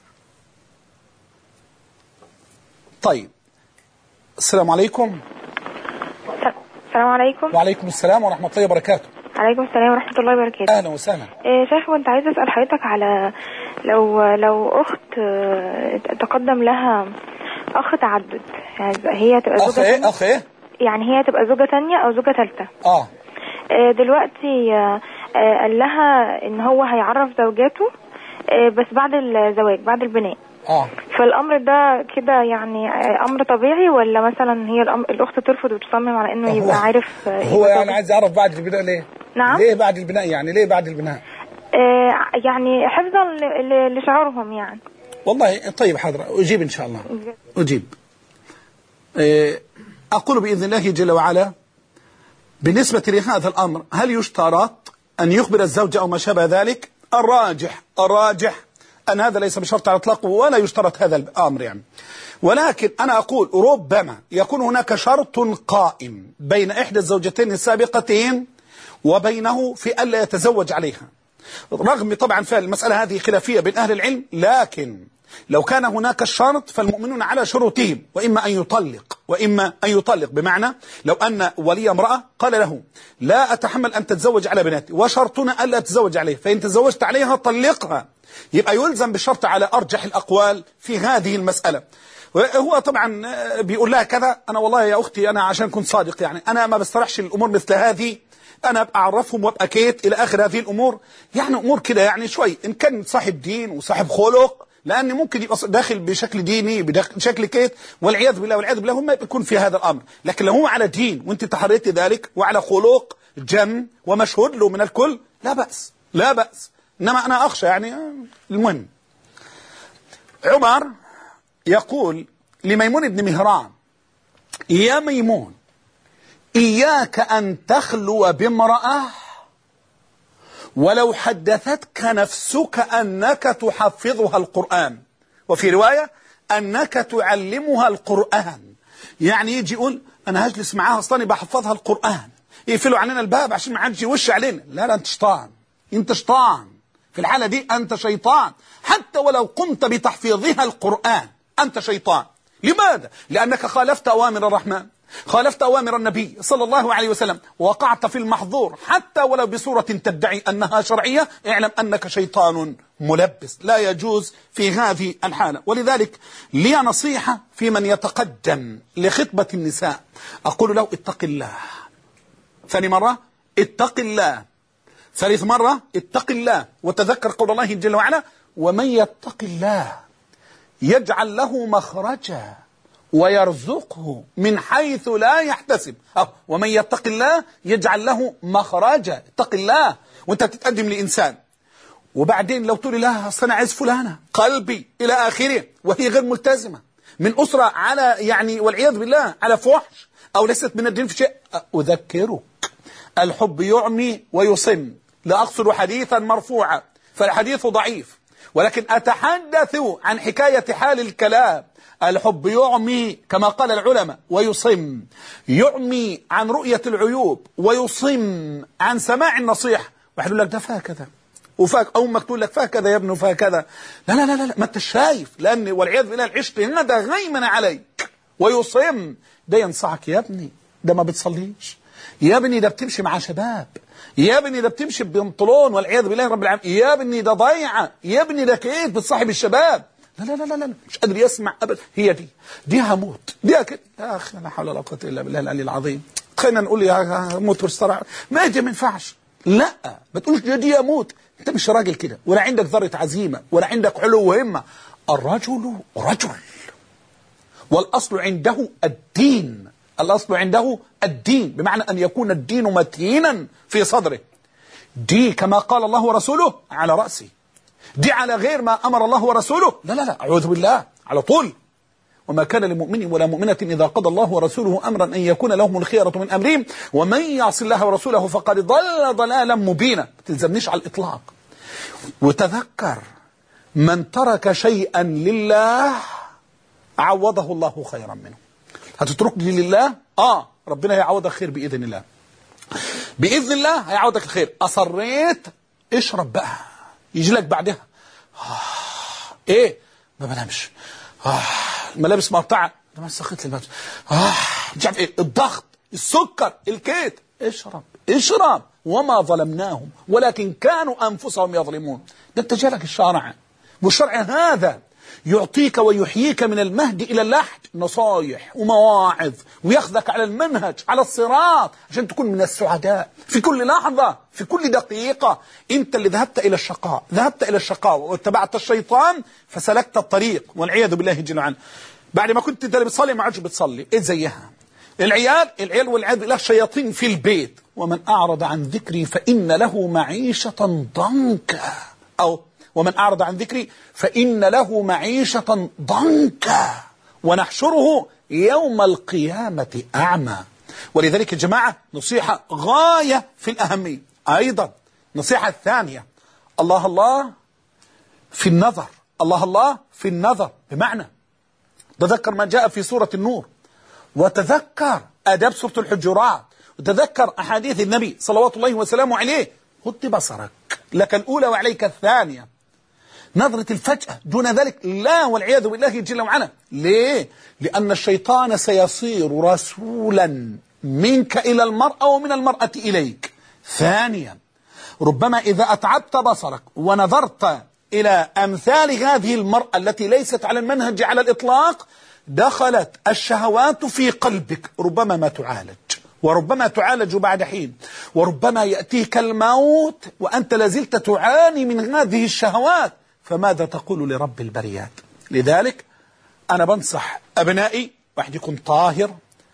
طيب، السلام عليكم. السلام عليكم. وعليكم السلام ورحمة الله وبركاته. عليكم السلام ورحمة الله وبركاته. أهلا وسهلا. إيه شيخ، كنت عايزة أسأل حضرتك على لو لو أخت تقدم لها أخ تعدد، يعني هي تبقى زوجة. أخ إيه؟ أخ إيه؟ يعني هي تبقى زوجة ثانية أو زوجة ثالثة. آه. إيه دلوقتي آه قال لها إن هو هيعرف زوجاته إيه بس بعد الزواج بعد البناء. آه. فالأمر ده كده يعني أمر طبيعي، ولا مثلا هي الأخت ترفض وتصمم على إنه يبقى عارف؟ هو يعني عايز يعرف بعد البناء ليه؟ نعم. ليه بعد البناء؟ يعني ليه بعد البناء؟ آه يعني حفظا لشعورهم يعني. والله طيب حاضر، أجيب إن شاء الله. أجيب. آه أقول بإذن الله جل وعلا: بالنسبة لهذا الأمر هل يشترط أن يخبر الزوج أو ما شابه ذلك؟ الراجح الراجح أن هذا ليس بشرط على الإطلاق ولا يشترط هذا الأمر يعني. ولكن أنا أقول ربما يكون هناك شرط قائم بين إحدى الزوجتين السابقتين وبينه في ألا يتزوج عليها، رغم طبعا فالمسألة هذه خلافية بين أهل العلم، لكن لو كان هناك الشرط فالمؤمنون على شروطهم، وإما أن يطلق وإما أن يطلق. بمعنى لو أن ولي امرأة قال له لا أتحمل أن تتزوج على بناتي وشرطنا ألا تتزوج عليه، فإن تزوجت عليها طلقها، يبقى يلزم بالشرط على أرجح الأقوال في هذه المسألة. هو طبعا بيقول لها كذا، أنا والله يا أختي أنا عشان كنت صادق يعني أنا ما بسترحش الأمور مثل هذه، أنا أبقى أعرفهم وأبقى كيت إلى آخر هذه الأمور، يعني أمور كده يعني شوي إن كان صاحب دين وصاحب خلق، لأن ممكن يبقى داخل بشكل ديني بشكل كيت والعياذ بالله والعياذ بالله هم يكون في هذا الأمر. لكن لو هو على دين وأنت تحريتي ذلك وعلى خلق جم ومشهود له من الكل لا بأس لا بأس. إنما أنا أخشى يعني المهم. عمر يقول لميمون بن مهران يا ميمون إياك أن تخلو بامرأة ولو حدثتك نفسك أنك تحفظها القرآن، وفي رواية أنك تعلمها القرآن. يعني يجي يقول أنا هجلس معاها أصلا بحفظها القرآن، يقفلوا علينا الباب عشان ما حدش يوش علينا. لا لا أنت شيطان، أنت شيطان في الحالة دي، أنت شيطان حتى ولو قمت بتحفيظها القرآن أنت شيطان. لماذا؟ لأنك خالفت أوامر الرحمن، خالفت أوامر النبي صلى الله عليه وسلم، وقعت في المحظور حتى ولو بصورة تدعي أنها شرعية، اعلم أنك شيطان ملبس، لا يجوز في هذه الحالة. ولذلك لي نصيحة في من يتقدم لخطبة النساء، أقول له اتق الله. ثاني مرة اتق الله. ثالث مرة اتق الله، وتذكر قول الله جل وعلا ومن يتق الله يجعل له مخرجا ويرزقه من حيث لا يحتسب. أو ومن يتق الله يجعل له مخرجا. اتق الله وانت تتقدم لإنسان، وبعدين لو تقول لها أصل أنا عايز فلانة قلبي إلى آخره وهي غير ملتزمة من أسرة على يعني والعياذ بالله على فحش أو ليست من الدين في شيء، أذكرك الحب يعمي ويصم. لا أقصد حديثا مرفوعا فالحديث ضعيف، ولكن أتحدث عن حكاية حال الكلام. الحب يعمي كما قال العلماء ويصم، يعمي عن رؤية العيوب ويصم عن سماع النصيحة. واحد يقول لك ده فيها كذا وفاك، أو أمك تقول لك فيها كذا يا ابني وفيها كذا، لا لا لا لا ما أنت شايف، لأن والعياذ بالله العشق هذا غيمن عليك. ويصم ده ينصحك يا ابني ده ما بتصليش، يا ابني ده بتمشي مع شباب، يا ابني ده بتمشي ببنطلون والعياذ بالله رب العالمين، يا ابني ده ضيعة، يا ابني ده كيف بتصاحب الشباب. لا لا لا لا مش قادر يسمع أبدا. هي دي دي هموت دي كده. يا أخي لا حول ولا قوة إلا بالله العلي العظيم. خلينا نقول يا هموت واسترع ما يجي ما ينفعش. لا ما تقولش دي هموت، أنت مش راجل كده، ولا عندك ذرة عزيمة، ولا عندك علو همة. الرجل رجل والأصل عنده الدين. الأصل عنده الدين بمعنى أن يكون الدين متينا في صدره. دي كما قال الله ورسوله على رأسي، دي على غير ما أمر الله ورسوله لا لا لا أعوذ بالله على طول. وما كان لمؤمن ولا مؤمنة إذا قضى الله ورسوله أمرا أن يكون لهم الخيرة من أمرهم ومن يعص الله ورسوله فقد ضل ضلالا مبينا. ما تلزمنيش على الإطلاق. وتذكر من ترك شيئا لله عوضه الله خيرا منه. هتتركني لله آه ربنا هيعوضك خير بإذن الله، بإذن الله هيعوضك الخير. أصريت اشرب بقى، يجي لك بعدها آه ايه ما بنامش، آه الملابس مقطعه، ما سخيت الملابس، اه مش عارف ايه، الضغط، السكر، الكيت، اشرب اشرب. وما ظلمناهم ولكن كانوا انفسهم يظلمون. ده انت جالك الشرع، والشرع هذا يعطيك ويحييك من المهد إلى اللحد نصايح ومواعظ، وياخذك على المنهج على الصراط عشان تكون من السعداء في كل لحظة في كل دقيقة. انت اللي ذهبت إلى الشقاء، ذهبت إلى الشقاء واتبعت الشيطان فسلكت الطريق والعياذ بالله جل وعلا. بعد ما كنت انت اللي بتصلي ما عادش بتصلي، ايه زيها العيال العيال والعياذ بالله شياطين في البيت. ومن أعرض عن ذكري فإن له معيشة ضنكا، أو ومن أعرض عن ذكري فإن له معيشة ضنكا ونحشره يوم القيامة أعمى. ولذلك يا جماعة نصيحة غاية في الأهمية. أيضا نصيحة الثانية الله الله في النظر، الله الله في النظر، بمعنى تذكر ما جاء في سورة النور، وتذكر آداب سورة الحجرات، وتذكر أحاديث النبي صلوات الله وسلامه عليه. غض بصرك، لك الأولى وعليك الثانية. نظرة الفجأة دون ذلك لا، والعياذ بالله جل وعلا. ليه؟ لأن الشيطان سيصير رسولا منك إلى المرأة ومن المرأة إليك. ثانيا، ربما إذا أتعبت بصرك ونظرت إلى أمثال هذه المرأة التي ليست على المنهج على الإطلاق، دخلت الشهوات في قلبك، ربما ما تعالج، وربما تعالج بعد حين، وربما يأتيك الموت وأنت لازلت تعاني من هذه الشهوات. فماذا تقول لرب البريات؟ لذلك أنا بنصح أبنائي واحد يكون طاهر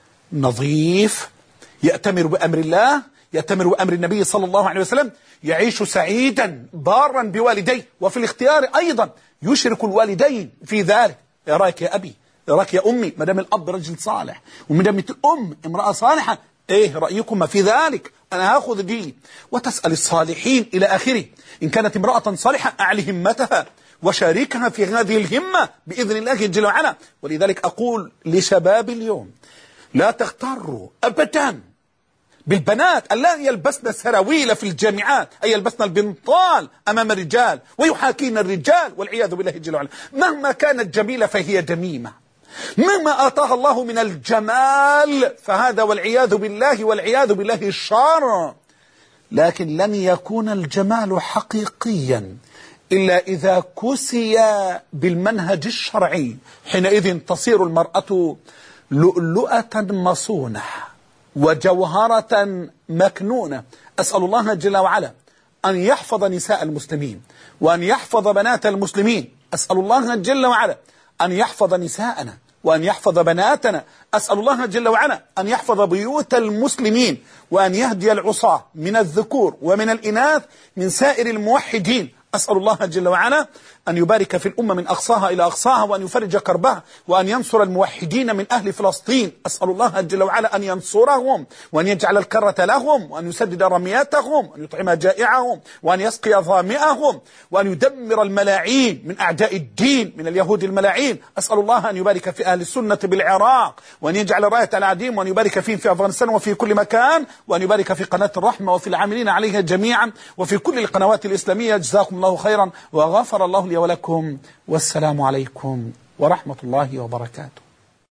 نظيف، يأتمر بأمر الله، يأتمر بأمر النبي صلى الله عليه وسلم، يعيش سعيدا بارا بوالديه، وفي الاختيار أيضا يشرك الوالدين في ذلك. يا رأيك يا أبي، يا رأيك يا أمي، مدام الأب رجل صالح ومدام الأم امرأة صالحة، إيه رأيكم في ذلك؟ أنا هاخذ دي. وتسأل الصالحين إلى آخره. إن كانت امرأة صالحة أعلي همتها وشاركها في هذه الهمة بإذن الله جل وعلا. ولذلك أقول لشباب اليوم لا تغتروا أبدا بالبنات ألا يلبسن سراويل في الجامعات، أي يلبسن البنطال أمام الرجال ويحاكين الرجال، والعياذ بالله جل وعلا. مهما كانت جميلة فهي دميمة، مهما آتاها الله من الجمال فهذا والعياذ بالله والعياذ بالله الشر. لكن لن يكون الجمال حقيقيا إلا إذا كسي بالمنهج الشرعي. حينئذ تصير المرأة لؤلؤة مصونة وجوهرة مكنونة. أسأل الله جل وعلا أن يحفظ نساء المسلمين وأن يحفظ بنات المسلمين. أسأل الله جل وعلا أن يحفظ نساءنا وأن يحفظ بناتنا. أسأل الله جل وعلا أن يحفظ بيوت المسلمين وأن يهدي العصاة من الذكور ومن الإناث من سائر الموحدين. أسأل الله جل وعلا أن يبارك في الأمة من أقصاها إلى أقصاها، وأن يفرج كربها، وأن ينصر الموحدين من أهل فلسطين. أسأل الله جل وعلا أن ينصرهم وأن يجعل الكرة لهم وأن يسدد رمياتهم وأن يطعم جائعهم وأن يسقي ظامئهم وأن يدمر الملاعين من أعداء الدين من اليهود الملاعين. أسأل الله أن يبارك في أهل السنة بالعراق وأن يجعل راية العديم وأن يبارك فيهم في أفغانستان وفي كل مكان، وأن يبارك في قناة الرحمة وفي العاملين عليها جميعا وفي كل القنوات الإسلامية. جزاكم الله خيرا وغفر الله لي ولكم، والسلام عليكم ورحمة الله وبركاته.